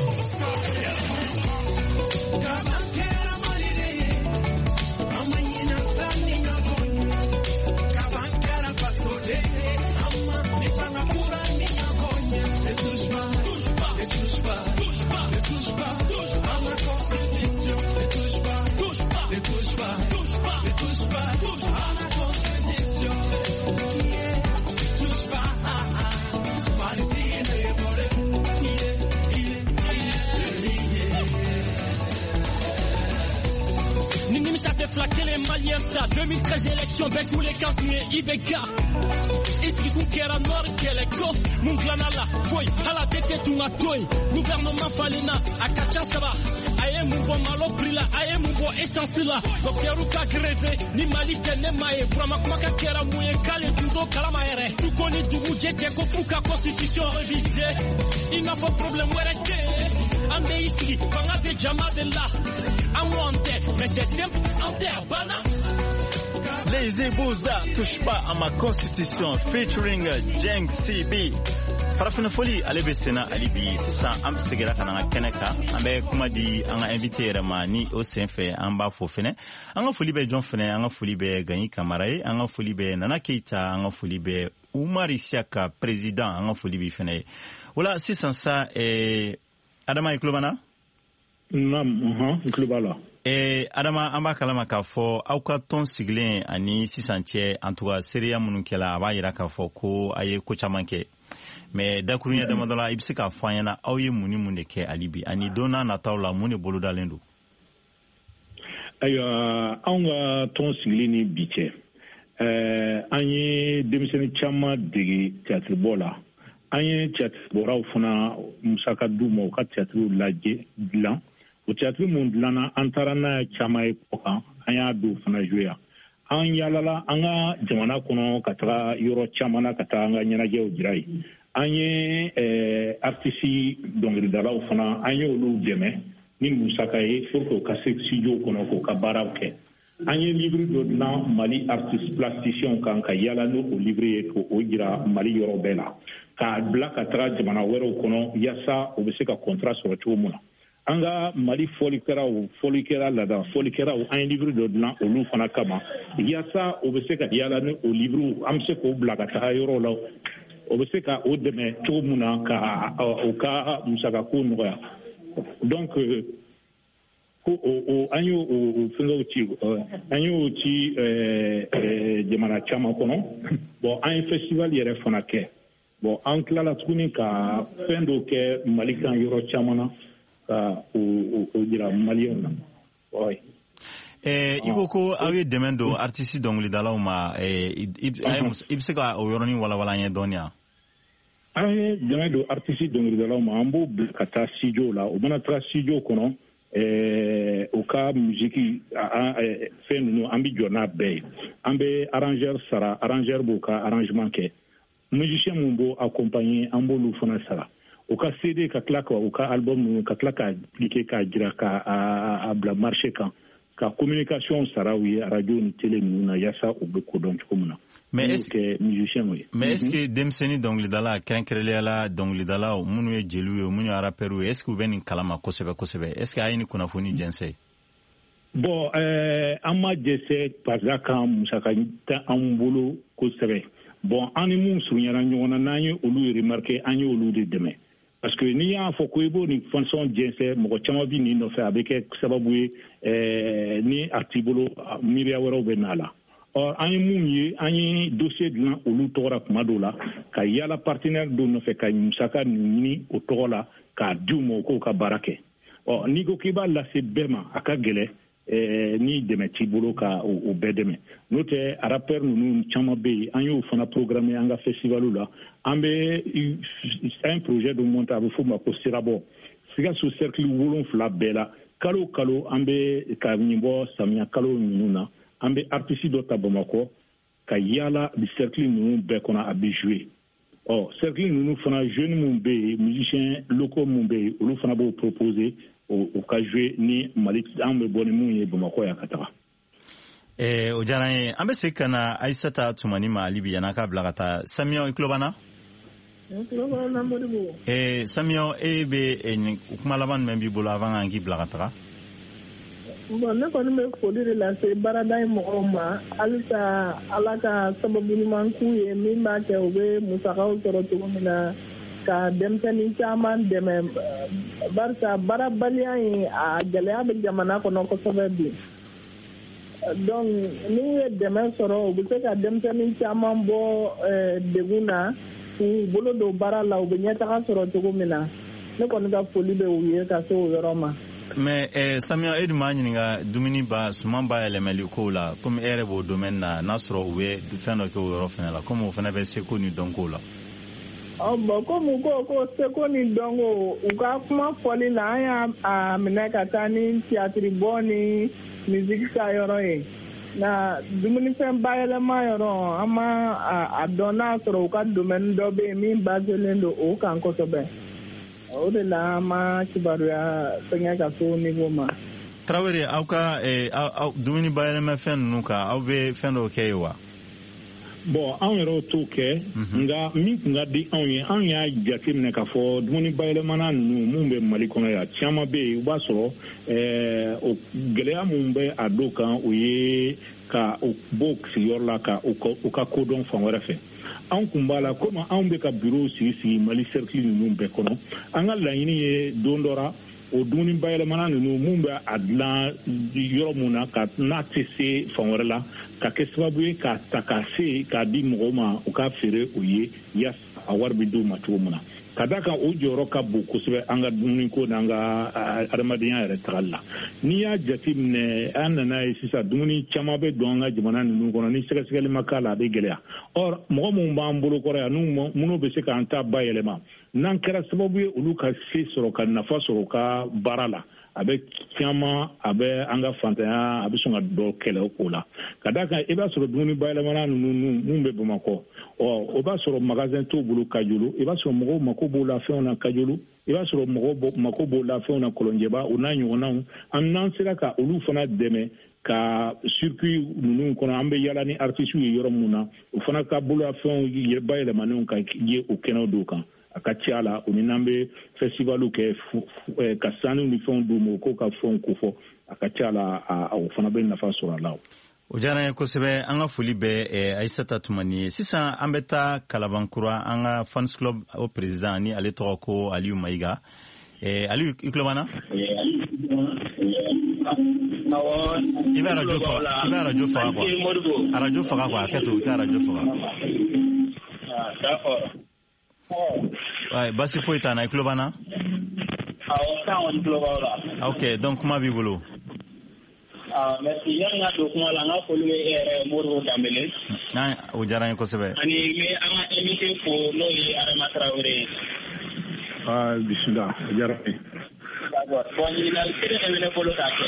Flaquer les Maliens, ça deux mille treize élections, ben tous les campiers, I B K. Ici, vous qui êtes noir, qui est les coffres, mon glanala, boy, à la tête, tout ma toy, gouvernement Falena, à Kachasaba, aïe, mon bon malo, prila, aïe, mon bon essence là, docteur Ruka Grévé, ni Mali, Tenemae, Bramakmaka, Kera, Mouye, Kale, Dudo, Kalamaere, tout connaît, tout vous dites, Kofuka, constitution révisée, il n'a pas de problème, où est-ce Ande ici, Pangate Jamadela, Amwante, mais c'est simple, en terre, Bana. Les Eboza touchent pas à ma constitution, featuring Jeng C B. Farafina Foli, Alebe Sena Alibi, c'est ça, am segera kana keneka, ambe kuma di anga invité rama ni au senfe amba fofene. Anga Foli be John Fene, anga Foli be Gagny Camara, anga Foli be Nana Keita, anga Foli be Oumar Isiaka, président, anga Foli be Fene. Voilà, c'est ça, et Adama Iklobana? Non, uh-huh, Iklobala. Et Adama amba kalama ka fo auka ton siglin ani sisantie en tout cas seria munu kela aba yira ka fo ko aye ko chamanke mais dakurunya dama dola ibse ka fo yana awye muni muni ke alibi ani dona na tawla muni boluda lendo ayo anga ton siglini biche euh anye demiseni chama de théâtre bola anye théâtre bora ufuna musaka dumo ka théâtre laje blanc au théâtre mondlana antarana chamae poka anya do fana jouer an yalala anga jamana kono katra yoro chamana kata anga nyanaje ojirai anye eh artiste dongri dala fana anyo lu deme ni musaka e foko ka studio kono ko ka barawke anye livre do na Mali artiste plasticien kan ka yala no o livre ko ojira Mali yoro bela ka black atra jamana wero kono yasa obeseka contrat sur chumuna anga Mali folikera ou folikera la da folikera ou un livre de blanc au loup fana kama yasa obeseka yala no o livre amse ko black atra yoro la obeseka o deme chumuna ka o ka musaka ko noya donc o o anyo o fungo ti anyo ti euh jamana chama kono bon un festival yere fana ke bon en cela tukuni ka fendo ke Malikan yoro chamana ka o o dira Malion na oui eh iko ko awe demendo artiste dongli dalawma eh ibseka o yoroni wala wala nya donia ay demendo artiste dongli dalawma ambo kata studio la o bana tra studio kono eh o ka musique fait nous ambi jona be ambe arrangeur sara arrangeur boka arrangement ke musicien mumbo accompagner ambo lu fona sara o ka C D ka klaka o ka album ka klaka appliquer ka dira ka a bla marché kan ka communication sara wi radio ni télé ni na yasa o be ko don komuna mais est-ce que musicien oui mais est-ce que demseni donc le dala kankrele la donc le dala munu e jelu e munu araperu est-ce que ben kalama kosebe kosebe est-ce que ayini kuna foni jense bon euh amma jesse pazaka musaka ta ambolo kosebe bon animu sunyara nyona nanyo olu remarquer anyo olu de demain parce que ni a foko ebo ni fonction jense mo chama bi ni no fa avec sababu euh ni artibolo miria wero benala or animu yi ani dossier de olu tora madola ka yala partenaire do no fa ka musaka ni o tola ka dumo ko ka barake or ni go kiba la se bema akagele eh ni demeti bolo ka o bedeme note araper nous chama be anyo fana programmer anga festival la ambe un projet de montage fo ma postirabo siga sous cercle wolon fla bela kalo kalo ambe ka nyimbo samia kalo nyuna ambe artiste do tabomako ka yala di cercle nous be kona abi jouer oh cercle nous fana jeune mun be musicien locaux mun be olu fana bo proposer o ka jouer ni Malik ambe boni mun ye Bamako ya katara eh o jarane ambe sekana Aissata Tumani ma Libya na ka blagata Samio Iklobana Eh, Samuel, eh, be, eh, Ukmalaban membi bolo avant angi blagatara. Bon, ne kɔni bɛ foli de lase baarada in mɔgɔw ma halisa ala ka sababu ɲuman k'u ye min b'a kɛ u bɛ musakaw sɔrɔ cogo min na ka denmisɛnnin caman dɛmɛ barisa baarabaliya in a gɛlɛya bɛ jamana kɔnɔ kosɛbɛ bi donc n'u ye dɛmɛ sɔrɔ u bɛ se ka denmisɛnnin caman bɔ degun na k'u bolo don baara la u bɛ ɲɛtaga sɔrɔ cogo min na ne kɔni ka foli bɛ u ye ka se o yɔrɔ ma. Mais eh, Samuel Edu ma ɲininka dumuni ba suman ba yɛlɛmɛli ko la comme e yɛrɛ b'o domaine na n'a sɔrɔ u bɛ fɛn dɔ kɛ o yɔrɔ fana la comme o fana bɛ seko ni dɔnko la. Ɔ bɔn comme u ko ko seko ni dɔnko u ka kuma fɔli la an y'a minɛ ka taa ni théâtre bɔ ni musique ka yɔrɔ ye nka dumunifɛn bayɛlɛma yɔrɔ an ma a dɔn n'a sɔrɔ u ka domaine dɔ bɛ yen min baselen don o kan kosɛbɛ. O de la an ma kibaruya fɛngɛ ka so niveau ma. Tarawele aw ka aw dumuni bayɛlɛma fɛn ninnu kan aw bɛ fɛn dɔw kɛ ye wa? Bon anw yɛrɛ t'o kɛ nka min tun ka di anw ye anw y'a jate minɛ k'a fɔ dumuni bayɛlɛmana ninnu mun bɛ Mali kɔnɔ yan caman bɛ yen i b'a sɔrɔ o gɛlɛya mun bɛ a dɔw kan o ye ka o bɔ sigiyɔrɔ la ka u ka kodɔn fan wɛrɛ fɛ. Anw kun b'a la komi anw bɛ ka bureau sigi sigi Mali cercle ninnu bɛɛ kɔnɔ an ka laɲini ye don dɔ la o dumuni bayɛlɛmana ninnu mun bɛ a dilan yɔrɔ mun na ka n'a tɛ se fan wɛrɛ la ka kɛ sababu ye k'a ta k'a se k'a di mɔgɔw ma u ka feere o ye yaasa a wari bɛ d'u ma cogo min na ka d'a kan o jɔyɔrɔ ka bon kosɛbɛ an ka dumuni ko n'an ka adamadenya yɛrɛ tagali la n'i y'a jate minɛ an nana ye sisan dumuni caman bɛ don an ka jamana ninnu kɔnɔ ni sɛgɛsɛgɛli ma k'a la a bɛ gɛlɛya or mɔgɔ minnu b'an bolo kɔrɔ yan minnu bɛ se k'an ta bayɛlɛma n'an kɛra sababu ye olu ka se sɔrɔ ka nafa sɔrɔ ka baara la a bɛ caman a bɛ an ka fantanya a bɛ sɔn ka dɔ kɛlɛ o la ka d'a kan i b'a sɔrɔ dumuni bayɛlɛmana ninnu mun bɛ Bamakɔ ɔ o b'a sɔrɔ magasin t'u bolo Kajolo i b'a sɔrɔ mɔgɔw mako b'o la fɛnw na Kajolo i b'a sɔrɔ mɔgɔw mako b'o la fɛnw na Kɔlɔnjɛba o n'a ɲɔgɔnnaw an n'an sera ka olu fana dɛmɛ ka circuit ninnu kɔnɔ an bɛ yala ni artistes ye yɔrɔ mun na o fana ka bolofɛnw bayɛlɛmanenw ka ye o kɛnɛw dɔw kan a ka ca la o ni n'an bɛ festivalu kɛ ka sanu ni fɛnw d'u ma ko ka fɛnw kofɔ a ka ca la o fana bɛ nafa sɔrɔ a la. O diyara n ye kosɛbɛ an ka foli bɛ Ayisata Tumani ye sisan an bɛ taa Kalabankura an ka fans club o président ni ale tɔgɔ ko Aliyu Mayiga Aliyu i tulo b'an na? I bɛ arajo faga i bɛ arajo faga quoi arajo faga quoi hakɛ to i ka arajo faga. Ouais, basi foyi t'an na i tulo b'an na? Awɔ kan kɔni tulo b'aw la. Ok donc kuma b'i bolo. Ah merci yanni n ka don kuma la n ka foli bɛ Modibo Dembele. O diyara n ye kosɛbɛ. Ani n bɛ an ka invité fo n'o ye Adama Traoré ye. Ah bisimila o diyara n ye. D'accord bon ɲininkali kelen de bɛ ne bolo k'a kɛ.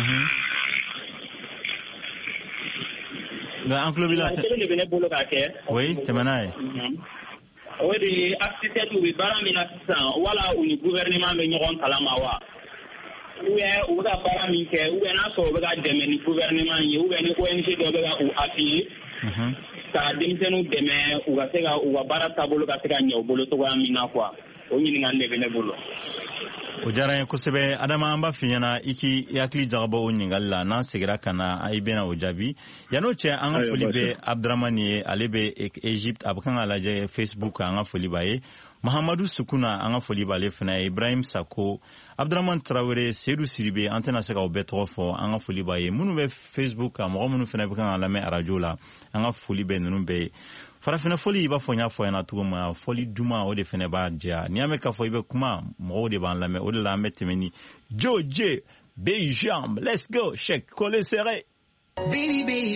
Nka an tulo b'i la. Ɲininkali kelen de bɛ ne bolo k'a kɛ. Oui tɛmɛ n'a ye. O de ye architecte u bɛ baara min na sisan wala u ni gouvernement bɛ ɲɔgɔn kalama wa ou bien u bɛ ka baara min kɛ ou bien n'a sɔrɔ u bɛ ka dɛmɛ ni gouvernement ye ou bien ni O N G dɔ bɛ ka u appuyer ka denmisɛnninw dɛmɛ u ka se ka u ka baara taabolo ka se ka ɲɛ u bolo cogoya min na quoi o ɲininkali de bɛ ne bolo. O diyara n ye kosɛbɛ Adama an b'a f'i ɲɛna i k'i hakili jagabɔ o ɲininkali la n'an segira ka na i bɛna o jaabi yan'o cɛ an ka foli bɛ Abdramani ye ale bɛ Egypte a bɛ kan ka lajɛ Facebook an ka foli b'a ye Mahamadu Sukuna an ka foli b'ale fana ye Ibrahim Sako Abdramani Traoré Seydou Siribe an tɛna se ka o bɛɛ tɔgɔ fɔ an ka foli b'a ye minnu bɛ Facebook kan mɔgɔ minnu fana bɛ kan ka lamɛn arajo la an ka foli bɛ ninnu bɛɛ ye farafinna foli i b'a fɔ n y'a fɔ ɲɛna cogo min na foli duman o de fana b'a diya n'i y'a mɛn k'a fɔ i bɛ kuma mɔgɔw de b'an lamɛn o de la an bɛ tɛmɛ ni Joje Bejam let's go check coller serré baby baby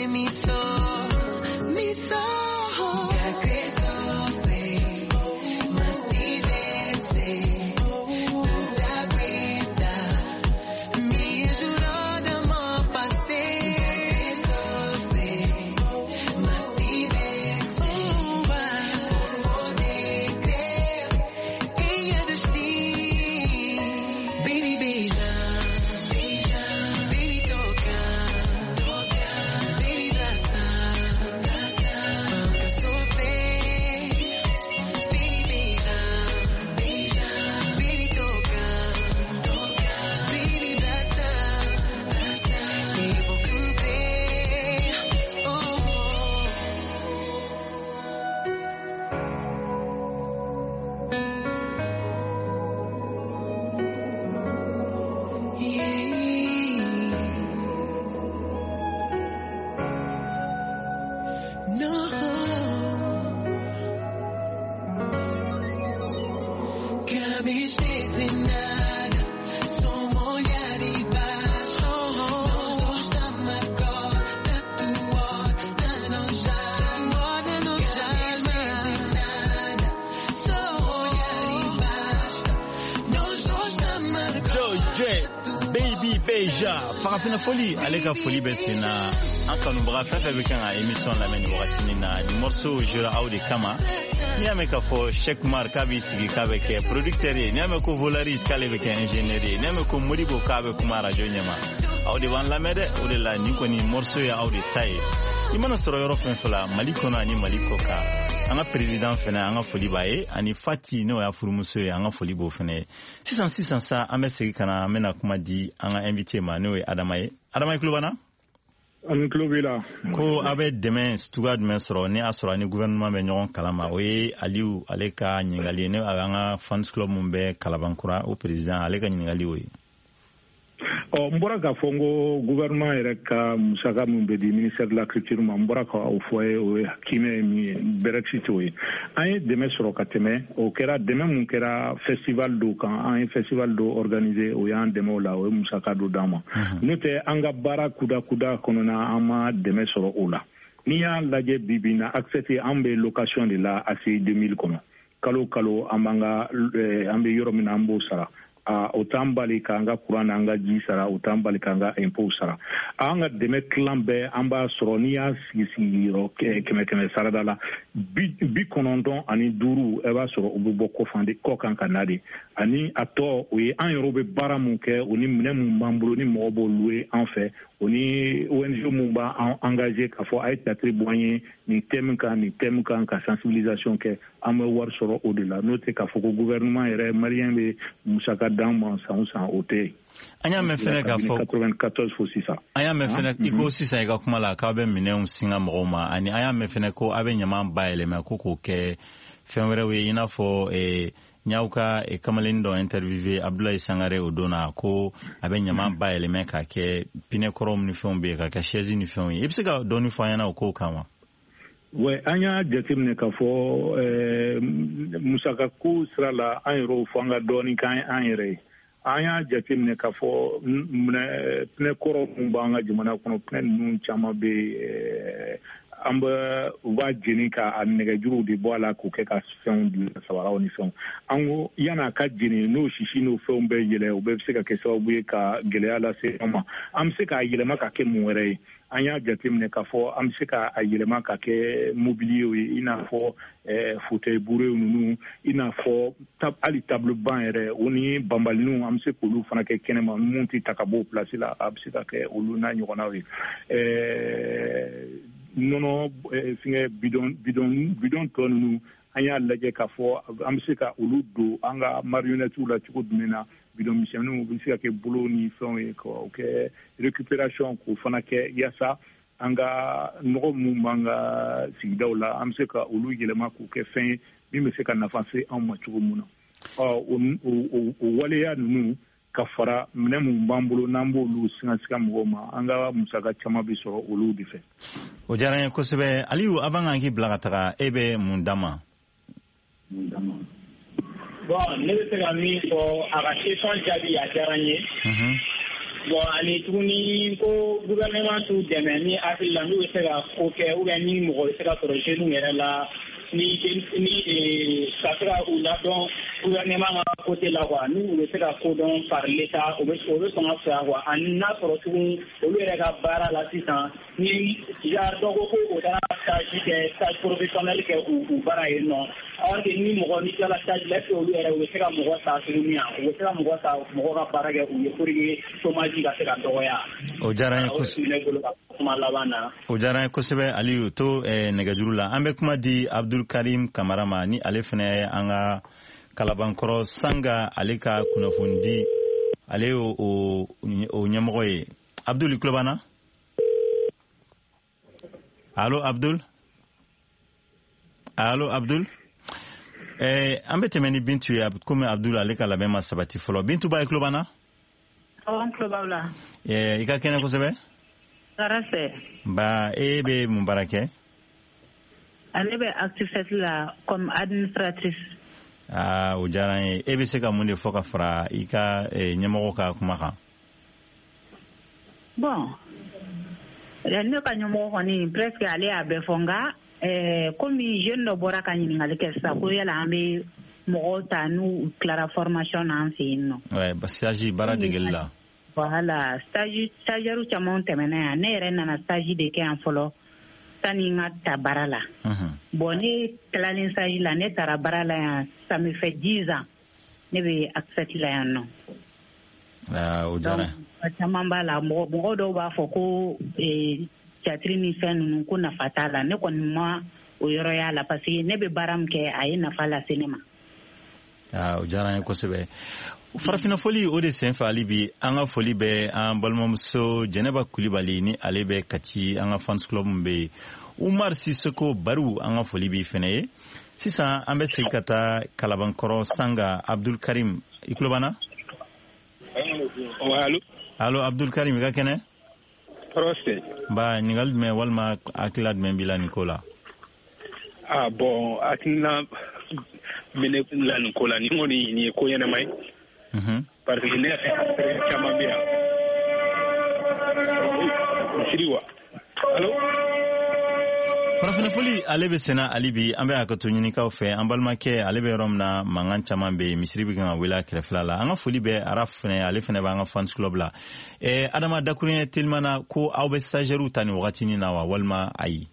de mi sol, mi sol. Farafina Foli ale ka foli bɛ sen na an kanubaga fɛn fɛn bɛ kan ka émission lamɛn ni wagati na ni morceau jura aw de kama n'i y'a mɛn k'a fɔ Cheikh Mar k'a b'i sigi k'a bɛ kɛ producteur ye n'i y'a mɛn ko Volaris k'ale bɛ kɛ ingénieur ye n'i y'a mɛn ko Modibo k'a bɛ kuma radio ɲɛma aw de b'an lamɛn dɛ o de la nin kɔni morceau ye aw de ta ye i mana sɔrɔ yɔrɔ fɛn fɛn la Mali kɔnɔ ani Mali kɔ kan an ka président fɛnɛ an ka foli b'a ye ani Fati n'o y'a furumuso ye an ka foli b'o fɛnɛ ye sisan sisan sa an bɛ segin ka na an bɛna kuma di an ka invité ma n'o ye Adama ye Adama i tulo b'an na an tulo b'i la ko a bɛ dɛmɛ cogoya jumɛn sɔrɔ ni a sɔrɔ ani gouvernement bɛ ɲɔgɔn kalama o ye Aliyu ale ka ɲininkali ye ne an ka fans club mun bɛ Kalabankura o président ale ka ɲininkali o ye ɔ n bɔra k'a fɔ n ko gouvernement yɛrɛ ka musaka min bɛ di ministère de la culture ma n bɔra k'o fɔ ye o ye hakimɛ ye min ye Brexit o ye an ye dɛmɛ sɔrɔ ka tɛmɛ o kɛra dɛmɛ mun kɛra festival dɔw kan an ye festival dɔw organiser o y'an dɛmɛ o la o ye musaka dɔ d'an ma n'o tɛ an ka baara kuda kuda kɔnɔna an ma dɛmɛ sɔrɔ o la n'i y'a lajɛ bi bi in na accepté an bɛ location de la A C I deux mille kɔnɔ kalo kalo an b'an ka an bɛ yɔrɔ min na an b'o sara Uh, o t'an bali k'an ka kuran n'an ka ji sara o t'an bali k'an ka impôt sara an ka dɛmɛ tilan bɛɛ an b'a sɔrɔ n'i y'a sigi sigi yɔrɔ kɛmɛ kɛmɛ sarada la bi bi kɔnɔntɔn ani duuru e b'a sɔrɔ u bɛ bɔ kɔfan de kɔ kan ka na de ani a tɔ o ye an yɛrɛw bɛ baara mun kɛ o ni minɛn mun b'an bolo ni mɔgɔ b'o louer an fɛ o ni O N G mun b'an engagé k'a fɔ a ye théâtre bɔ an ye nin thème kan nin thème kan ka sensibilisation kɛ an bɛ wari sɔrɔ o de la n'o tɛ k'a fɔ ko gouvernement yɛrɛ malien bɛ musaka d'an ma san o san o tɛ yen. An y'a mɛn fɛnɛ k'a fɔ quatre-vingt-quatorze fo sisan. An y'a mɛn fɛnɛ i ko sisan i ka kuma la k'a bɛ minɛnw singa mɔgɔw ma ani an y'a mɛn fɛnɛ ko a bɛ ɲama bayɛlɛma ko k'o kɛ fɛn wɛrɛw ye i n'a fɔ n y'aw ka kamalen dɔ interviewé Abdoulaye Sangare o don na ko a bɛ ɲama bayɛlɛma k'a kɛ pinɛ kɔrɔw ni fɛnw bɛ yen k'a kɛ chaise ni fɛnw ye i bɛ se ka dɔɔni fɔ an ɲɛna o kow kan wa? Ouais, an y'a jateminɛ k'a fɔ musaka ko sira la an yɛrɛw fɔ an ka dɔɔni k'an an yɛrɛ ye an y'a jateminɛ k'a fɔ pinɛ kɔrɔ mun b'an ka jamana kɔnɔ pinɛ ninnu caman bɛ yen an bɛ u b'a jeni k'a nɛgɛjuruw de bɔ a la k'o kɛ ka fɛnw dilan sabaraw ni fɛnw an ko yan'a ka jeni n'o sisi n'o fɛnw bɛɛ yɛlɛ o bɛɛ bɛ se ka kɛ sababu ye ka gɛlɛya lase an ma an bɛ se k'a yɛlɛma ka kɛ mun wɛrɛ ye an y'a jateminɛ k'a fɔ an bɛ se k'a yɛlɛma ka kɛ mobilier ye i n'a fɔ fauteuil bourré ninnu i n'a fɔ hali table ban yɛrɛ o ni banbaliniw an bɛ se k'olu fana kɛ kɛnɛma mun tɛ ta ka bɔ o place la a bɛ se ka kɛ olu n'a ɲɔgɔnnaw ye nɔnɔ fɛngɛ bidon bidon bidon tɔ ninnu an y'a lajɛ k'a fɔ an bɛ se ka olu don an ka marionnettew la cogo jumɛn na bidon misɛnninw bɛ se ka kɛ bolo ni fɛnw ye k'o kɛ récupération k'o fana kɛ yaasa an ka nɔgɔ mun b'an ka sigidaw la an bɛ se ka olu yɛlɛma k'o kɛ fɛn ye min bɛ se ka nafa se anw ma cogo mun na ɔ o waleya ninnu ka fara minɛn mun b'an bolo n'an b'olu siga siga mɔgɔw ma an ka musaka caman bɛ sɔrɔ olu de fɛ. O diyara n ye kosɛbɛ Aliyu avant k'an k'i bila ka taga e bɛ mun d'a ma? Mun d'a ma. Bon ne bɛ se ka min fɔ a ka question jaabi a diyara n ye. bon ani tuguni ko gouvernement tu dɛmɛ ni hakili la n'u bɛ se ka ko kɛ ou bien ni mɔgɔ bɛ se ka sɔrɔ jeunes yɛrɛ la ni ni ka se ka u ladɔn gouvernement ka côté la quoi n'u bɛ se ka ko dɔn par l'état o bɛ o bɛ sɔn ka fɛ quoi ani n'a sɔrɔ tuguni olu yɛrɛ ka baara la sisan ni ja dɔ ko ko o taara stage kɛ stage professionnel kɛ u u baara yen nɔ alors que ni mɔgɔ ni tilala stage la est-ce que olu yɛrɛ u bɛ se ka mɔgɔ ta tuguni yan u bɛ se ka mɔgɔ ta mɔgɔ ka baara kɛ u ye pour que chômage ka se ka dɔgɔya. O diyara n ye kosɛbɛ. O diyara n ye kosɛbɛ Aliyu to nɛgɛjuru la an bɛ kuma di Abdul Karim Kamara ma ni ale fana ye an ka Kalabankɔrɔ Sanga ale ka kunnafoni di ale ye o o ɲɛmɔgɔ ye Abdul tulo b'an na. Allo Abdul. Allo Abdul. Eh, an bɛ tɛmɛ ni Bintu ye komi Abdul ale ka labɛn ma sabati fɔlɔ. Bintu ba ye tulo b'an na. Awɔ an tulo b'aw la. Eh, i ka kɛnɛ kosɛbɛ. Tara fɛ. Ba e bɛ mun baara kɛ? Ale bɛ activité la comme administratrice. Ah, o diyara n ye. E bɛ se ka mun de fɔ ka fara i ka ɲɛmɔgɔ ka kuma kan? Bon, ne ka ɲɛmɔgɔ kɔni presque ale y'a bɛɛ fɔ nka komi jeune dɔ bɔra ka ɲininkali kɛ sisan ko yala an bɛ mɔgɔw ta n'u tilara formation na an fɛ yen nɔ. Ouais, stage baara degeli la. Voilà, stage stagiaire caman tɛmɛna yan ne yɛrɛ nana stage de kɛ yan fɔlɔ sani n ka ta baara la. Bon ne tilalen stage la ne taara baara la yan ça me fait dix ans ne bɛ accepter la yan nɔ. Ah, o diyara. Caman b'a la mɔgɔ mɔgɔ dɔw b'a fɔ ko théâtre ni fɛn ninnu ko nafa t'a la ne kɔni ma o yɔrɔ y'a la parce que ne bɛ baara min kɛ a ye nafa lase ne ma. Ah, o diyara n ye kosɛbɛ. Farafina foli o de senfɛ hali bi an ka foli bɛ an balimamuso Jɛnɛba Kulibali ni ale bɛ Kati an ka fans club min bɛ yen Umar Sisoko Baru an ka foli b'i fɛnɛ ye sisan an bɛ segin ka taa Kalabankɔrɔ Sanga Abdul Karim i tulo b'an na? Allo. Allo Abdul Karim i ka kɛnɛ? Proste. Ba ɲininkali jumɛn walima hakilila jumɛn b'i la nin ko la? Ah bon hakilina bɛ ne la nin ko la ni ko nin ye ko ɲɛnama ye. Parce que ne yɛrɛ caman bɛ yan. Misiri wa? Allo. Farafina foli ale bɛ senna hali bi an bɛ hakɛto ɲinikaw fɛ an balimakɛ ale bɛ yɔrɔ min na mankan caman bɛ yen misiri bɛ kan ka wele a kɛrɛfɛla la an ka foli bɛ Araf fɛnɛ ale fɛnɛ b'an ka fans club la eh, Adama Dakuruɲɛ Telimana ko aw bɛ stagiaires ta nin wagati na wa walima ayi?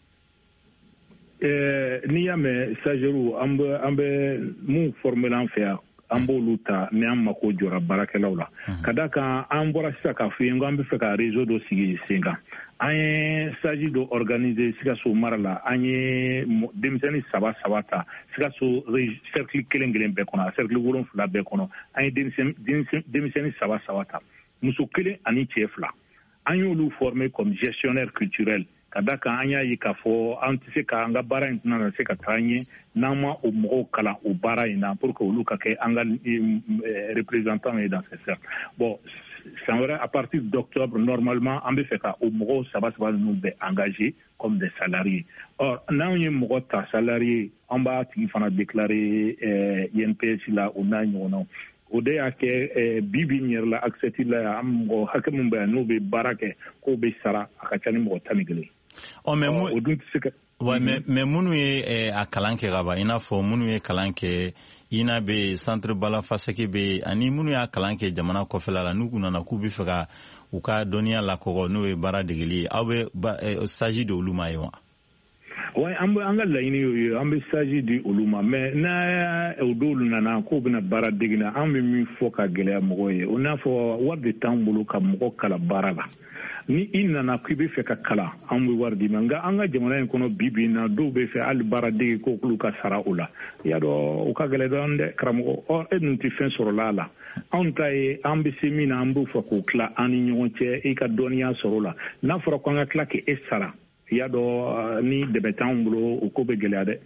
Eh, n'i y'a mɛn stagiaires an bɛ an bɛ mun former an fɛ yan an b'olu ta mais an mako jɔra baarakɛlaw la ka da kan an bɔra sisan k'a fɔ ye ko an bɛ fɛ ka réseau dɔ sigi sen kan an ye stage dɔ organiser Sikaso mara la an ye denmisɛnnin saba saba ta Sikaso cercle kelen kelen bɛɛ kɔnɔ a cercle wolonfila bɛɛ kɔnɔ an ye denmisɛnnin saba saba ta muso kelen ani cɛ fila an y'olu former comme gestionnaire culturel ka da kan an y'a ye k'a fɔ an tɛ se ka an ka baara in tɛna na se ka taa ɲɛ n'an ma o mɔgɔw kalan o baara in na pour que olu ka kɛ an ka représentants ye dans ce cercle bon san wɛrɛ à partir d'octobre normalement an bɛ fɛ ka o mɔgɔw saba saba ninnu bɛɛ engagé comme des salariés or n'an ye mɔgɔ ta salarié an b'a tigi fana déclarer I N P S la o n'a ɲɔgɔnnaw o de y'a kɛ bi bi in yɛrɛ la accepté la an mɔgɔ hakɛ min bɛ yan n'o bɛ baara kɛ k'o bɛ sara a ka ca ni mɔgɔ tan ni kelen. Ɔ mɛ mun o dun tɛ se ka. Wa mɛ mɛ minnu ye a kalan kɛ ka ban i n'a fɔ minnu ye kalan kɛ I N A bɛ yen centre Bala Faseke bɛ yen ani minnu y'a kalan kɛ jamana kɔfɛla la n'u nana k'u bɛ fɛ ka u ka dɔnniya lakɔgɔ n'o ye baara degeli ye aw bɛ stage di olu ma ye wa? Oui, an bɛ an ka laɲini y'o ye an bɛ stage di olu ma mais n'a o dɔw nana k'o bɛna baara degi na an bɛ min fɔ ka gɛlɛya mɔgɔw ye o n'a fɔ wari de t'an bolo ka mɔgɔ kalan baara la ni i nana k'i bɛ fɛ ka kalan an bɛ wari di ma nka an ka jamana in kɔnɔ bi bi in na dɔw bɛ fɛ hali baara degi ko k'olu ka sara o la i y'a dɔn o ka gɛlɛn dɔɔni dɛ karamɔgɔ ɔ e dun tɛ fɛn sɔrɔla a la anw ta ye an bɛ se min na an b'o fɛ k'o tila an ni ɲɔgɔn cɛ i ka dɔnniya sɔrɔ o la n'a fɔra ko an ka tila k'e sara i y'a dɔn ni dɛmɛ t'anw bolo o ko bɛ gɛlɛya dɛ.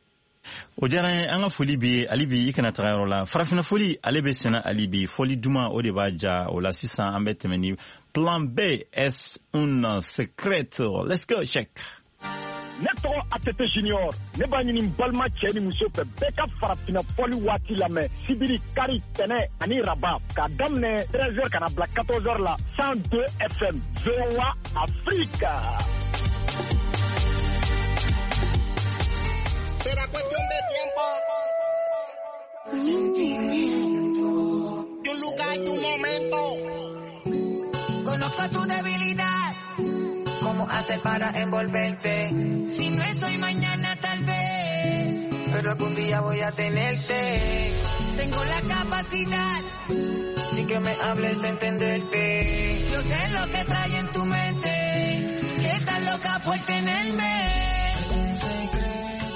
O diyara n ye an ka foli bi hali bi i kana taga yɔrɔ la farafina foli ale bɛ senna hali bi foli duman o de b'a ja o la sisan an bɛ tɛmɛ ni plan B est un secret let's go check. ne tɔgɔ Atete Junior ne b'a ɲini balima cɛ ni muso fɛ bɛɛ ka farafina fɔli waati lamɛn sibiri kari tɛnɛ ani raba k'a daminɛ treize heures ka na bila quatorze heures la cent deux F M V O A Africa. Será cuestión de tiempo, sentimiento, de un lugar, tu momento. Conozco tu debilidad, cómo hacer para envolverte. Si no es hoy, mañana tal vez, pero algún día voy a tenerte. Tengo la capacidad, si que me hables de entenderte. Yo sé lo que trae en tu mente, que estás loca por tenerme. Un secreto.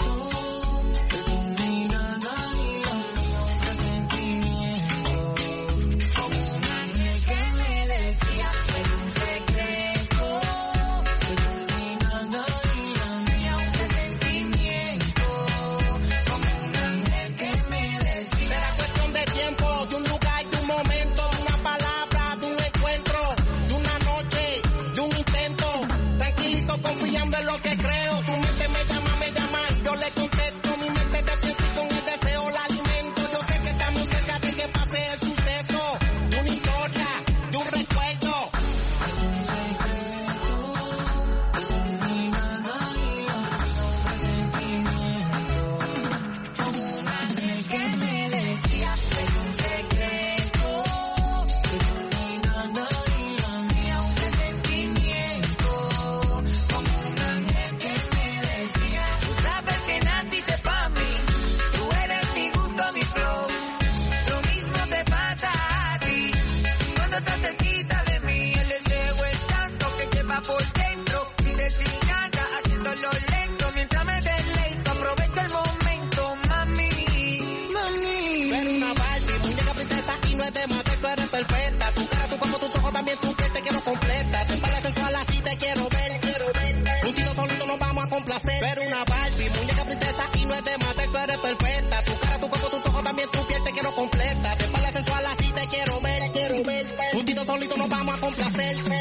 Pero una Barbie, muñeca princesa y no es de matar, tú eres perfecta. Tu cara, tu cuerpo, tus ojos, también tu piel te quiero completa. De espalda sensual así te quiero ver, quiero ver. Juntito solito nos vamos a complacer. Es un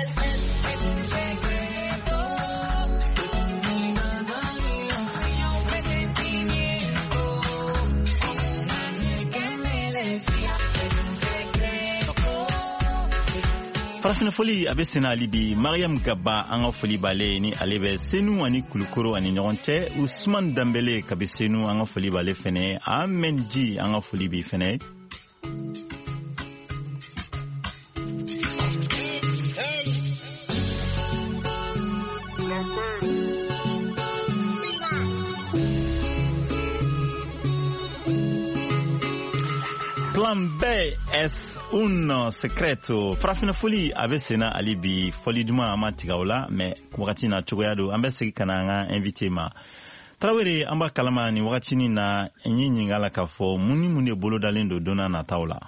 secreto, ni nada ni lo mío, un presentimiento. Como un ángel que me decía, es un secreto. Farafina foli a bɛ sena ali bi Mariam Gaba an ka foli b'ale ni ale bɛ Senu ani Kulukoro ani ɲɔgɔn cɛ Usman Dambele kabi Senu an ka foli b'ale fɛnɛ Amen Ji an ka foli bi fɛnɛ Plan B es un secreto. Farafina foli a bɛ sena ali bi foli duman an ma tigɛ o la mais wagati na cogoya don an bɛ segin ka na an ka invité ma. Tarawele an b'a kalama ni wagati ni na n ye ɲininka la k'a fɔ mun ni mun de bolo dalen don donna nataw la.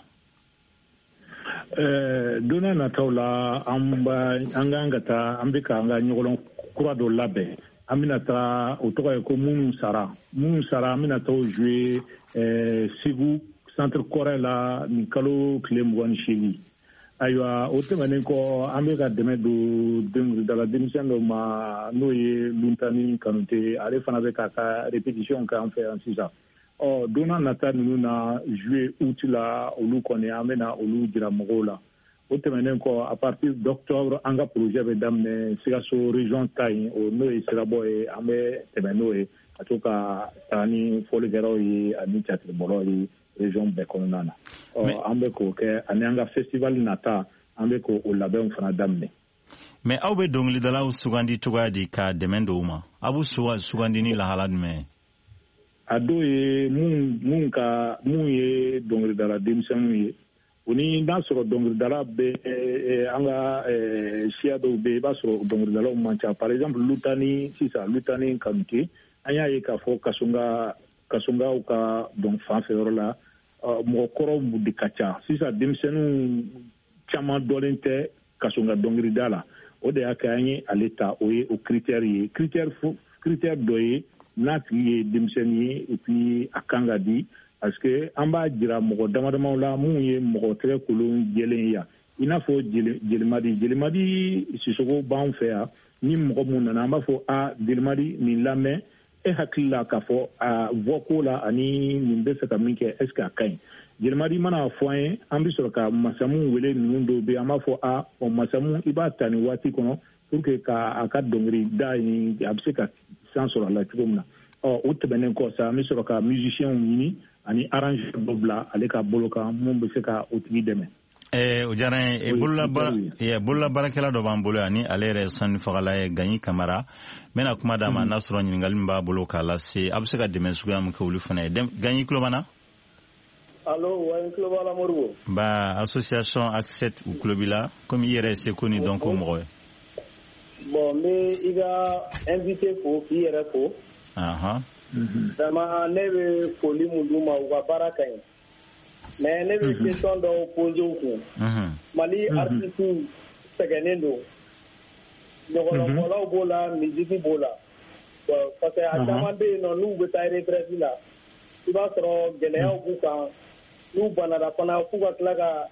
Eh, donna nataw la an b'a an k'an ka taa an bɛ ka an ka ɲɔgɔn kura dɔ labɛn. An bɛna taa o tɔgɔ ye ko minnu sara minnu sara an bɛna taa o jouer eh, Segu centre kɔrɛ la nin kalo tile mugan ni seegin ayiwa o tɛmɛnen kɔ an bɛ ka dɛmɛ don dala denmisɛn dɔ ma n'o ye Luntani Kanute ale fana bɛ k'a ka répétition kɛ an fɛ yan sisan ɔ donna nata ninnu na juillet août la olu kɔni an bɛna olu jira mɔgɔw la o tɛmɛnen kɔ à partir d'octobre an ka projet bɛ daminɛ Sikaso région ta yen o n'o ye sirabɔ ye an bɛ tɛmɛ n'o ye ka to ka taa ni fɔlikɛlaw ye ani catiribɔlaw ye région bɛɛ kɔnɔna na ɔ an bɛ k'o kɛ ani an ka festival nata an bɛ k'o labɛnw fana daminɛ. mais aw bɛ dɔnkilidalaw sugandi cogoya di ka dɛmɛ dɔw ma a b'u sugandi ni lahala jumɛn. a dɔw ye mun mun ka mun ye dɔnkilidala denmisɛnninw ye o ni n'a sɔrɔ dɔnkilidala bɛ an ka siya dɔw bɛ yen i b'a sɔrɔ dɔnkilidalaw man ca par exemple Lutani sisan Lutani Kanute an y'a ye k'a fɔ Kasonga Kasongaw ka dɔn fan fɛ yɔrɔ la mɔgɔkɔrɔw de ka ca sisan denmisɛnninw caman dɔlen tɛ Kasonga dɔnkilida la o de y'a kɛ an ye ale ta o ye o critère ye critère critère dɔ ye n'a tigi ye denmisɛnnin ye et puis a kan ka di parce que an b'a jira mɔgɔ damadamaw la mun ye mɔgɔ tɛgɛ kolon jɛlen yan i n'a fɔ Jelimadi Jelimadi Sisoko b'an fɛ yan ni mɔgɔ mun nana an b'a fɔ a Jelimadi nin lamɛn e hakili la k'a fɔ a voix la ani nin bɛ fɛ ka min kɛ est ce que a ka ɲi Jelimadi mana fɔ an ye an bɛ sɔrɔ ka masamu wele ninnu dɔw bɛ an b'a fɔ a o masamu i b'a ta nin waati kɔnɔ pour que ka a ka dɔnkili da nin a bɛ se ka san sɔrɔ a la cogo min na ɔ o tɛmɛnen kɔ sa an bɛ sɔrɔ ka musiciens ɲini ani arrangeur dɔ bila ale ka bolo kan mun bɛ se ka o tigi dɛmɛ. Eh, o diyara n ye bolola baarakɛla dɔ b'an bolo yan ni ale yɛrɛ sanu fagala ye Gaɲi Kamara n bɛna kuma d'a ma n'a sɔrɔ ɲininkali min b'a bolo k'a lase a bɛ se ka dɛmɛ suguya min kɛ olu fana ye Gaɲi tulo b'an na. Allo wa n tulo b'a la Moribo. Ba association Accept u tulo b'i la komi i yɛrɛ ye Seko ni Dɔnko mɔgɔ ye. Bon n bɛ i ka invité fo k'i yɛrɛ fo. Ahan. Vraiment ne bɛ foli mun d'u ma u ka baara ka ɲi. Mais ne bɛ question dɔw poser u kun. Mali artiste sɛgɛnnen don. Ɲɔgɔnlɔnbɔlaw b'o la, musique b'o la. Parce que a caman bɛ yen nɔ n'u bɛ taa retraite la, i b'a sɔrɔ gɛlɛyaw b'u kan. N'u banara fana f'u ka tila ka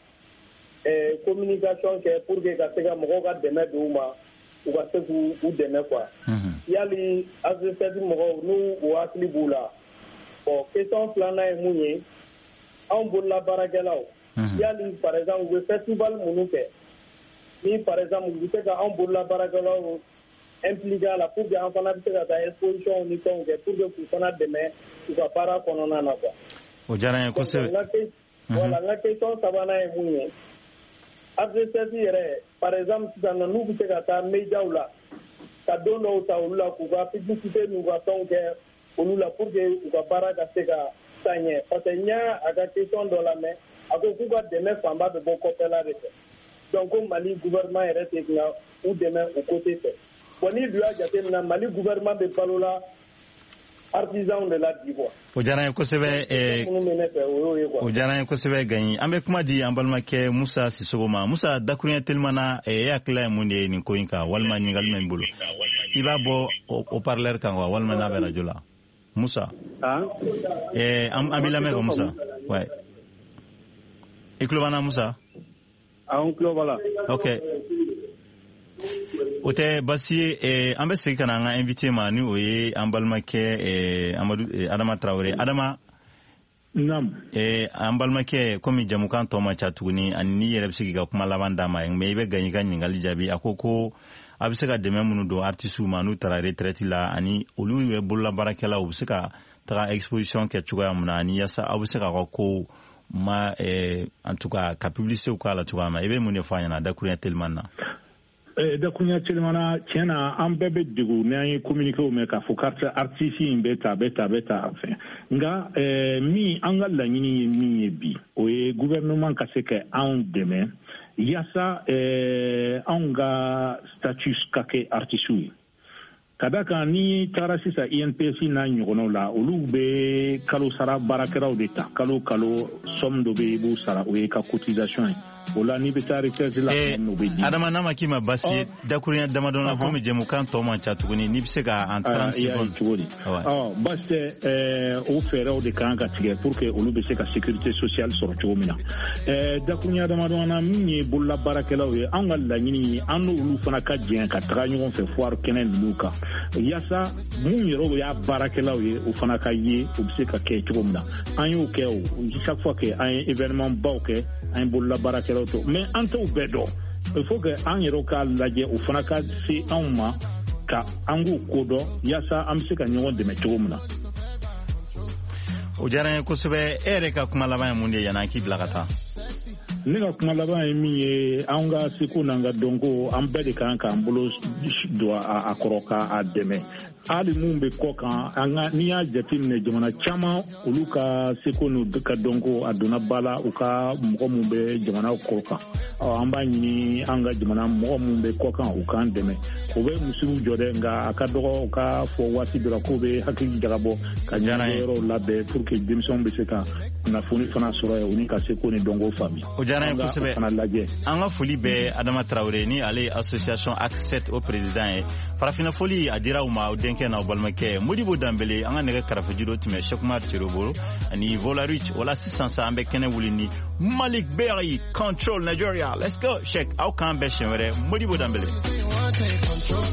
communication kɛ pour que ka se ka mɔgɔw ka dɛmɛ don u ma, u ka se k'u dɛmɛ quoi. Yali associatif mɔgɔw n'u o hakili b'u la. Bon question filanan ye mun ye. Anw bolola baarakɛlaw yali par exemple u bɛ festival minnu kɛ ni par exemple u bɛ se ka anw bolola baarakɛlaw impliqué a la pour que an fana bɛ se ka taa exposition ni fɛnw kɛ pour que k'u fana dɛmɛ u ka baara kɔnɔna na quoi. O diyara n ye kosɛbɛ. Voilà n ka question sabanan ye mun ye associatif yɛrɛ par exemple sisan nɔ n'u bɛ se ka taa médiaw la ka don dɔw ta olu la k'u ka publicité n'u ka fɛnw kɛ olu la pour que u ka baara ka se ka ɲɛ parce que n y'a a ka question dɔ lamɛn a ko k'u ka dɛmɛ fanba bɛ bɔ kɔfɛla de fɛ donc ko Mali gouvernement yɛrɛ tɛ ka u dɛmɛ o côté fɛ bon ni dun y'a jateminɛ Mali gouvernement bɛ balo la artisanw de la bi quoi. O diyara n ye kosɛbɛ o diyara n ye kosɛbɛ Gaɲi an bɛ kuma di an balimakɛ Musa Sisoko ma Musa dakuruɲɛ telima na e hakilila ye mun de ye nin ko in kan walima ɲininkali min bolo i b'a bɔ o parleur kan wa walima n'a bɛ radio la. Musa. Ah. Eh, am abilame ko Musa. Ouais. E kulo bana Musa. Ah, on kulo bala. Okay. Ote basi eh ambe segi kana nga invité ma ni oye ambalmake eh Amadou eh, Adama Traoré. Adama. Nam. Eh ambalmake komi jamukan to ma chatuguni ani yere bisi ga kuma lavanda ma me be Gaɲi ka ɲininkali jabi akoko a bɛ se ka dɛmɛ minnu don artistes ma n'u taara retraite la ani olu yɛrɛ bolola baarakɛlaw u bɛ se ka taga exposition kɛ cogoya min na ani yaasa aw bɛ se k'a ka ko ma en tout cas ka publicité k'a la cogoya min na i bɛ mun de fɔ a ɲɛna dakuruɲɛ teliman na. dakuruɲɛ teliman na tiɲɛ na an bɛɛ bɛ degun n'an ye communiqué mɛn k'a fɔ carte artiste in bɛ ta bɛ ta bɛ ta fɛn nka min an ka laɲini ye min ye bi o ye gouvernement ka se ka anw dɛmɛ yasa eh, anw ka statut ka kɛ artiste ye ka da kan ni taara sisan I N P S n'a ɲɔgɔnnaw la olu bɛ kalo sara baarakɛlaw de ta kalo kalo somme dɔ bɛ i b'u sara o ye ka cotisation ye o la n'i bɛ taa retraite la n'o bɛ di. Adama n'a ma k'i ma basi dakuruɲɛ damadɔ la komi jɛmukan tɔ man ca tuguni n'i bɛ se ka en trente secondes. cogo di ɔ basi tɛ o fɛɛrɛw de kan ka tigɛ pour que olu bɛ se ka sécurité sociale sɔrɔ cogo min na dakuruɲɛ damadɔ na min ye bolola baarakɛlaw ye anw ka laɲini ye an n'olu fana ka jɛn ka taga ɲɔgɔn fɛ foire kɛnɛ ninnu kan yasa mun yɛrɛ y'a baarakɛlaw ye o fana ka ye o bɛ se ka kɛ cogo min na an y'o kɛ o chaque fois que an ye événement baw kɛ an ye bolola baarakɛlaw to mais an t'o bɛɛ dɔn il faut que an yɛrɛ k'a lajɛ o fana ka se anw ma ka an k'u ko dɔn yasa an bɛ se ka ɲɔgɔn dɛmɛ cogo min na. O diyara n ye kosɛbɛ e yɛrɛ ka kuma laban ye mun de ye yanni an k'i bila ka taa. Ne ka kuma laban ye min ye an ka seko n'an ka dɔnko an bɛɛ de kan k'an bolo don a kɔrɔ k'a dɛmɛ hali mun bɛ kɔ kan an ka n'i y'a jateminɛ jamana caman olu ka seko n'u ka dɔnko a donna ba la u ka mɔgɔ mun bɛ jamana kɔ kan ɔ an b'a ɲini an ka jamana mɔgɔ mun bɛ kɔ kan u k'an dɛmɛ o bɛ misiw jɔ dɛ nka a ka dɔgɔ u ka fɔ waati dɔ la k'u bɛ hakili jagabɔ ka ɲɛnajɛ yɔrɔw labɛn pour que denmisɛnw bɛ se ka kunnafoni fana sɔrɔ yen u ni ka seko ni dɔnko faamuya. O diyara n ye kosɛbɛ an ka foli bɛ Adama Traoré ni ale ye association Accept o président ye farafina foli a dira u ma o denkɛ n'aw balimakɛ Modibo Danbele an ka nɛgɛ karafe judo tun bɛ Cheikh Umar Tero bolo ani Volarich wala sisan sa an bɛ kɛnɛ wuli ni Malik Berry Control Nigeria let's go Cheikh aw k'an bɛɛ siɲɛ wɛrɛ Modibo Danbele.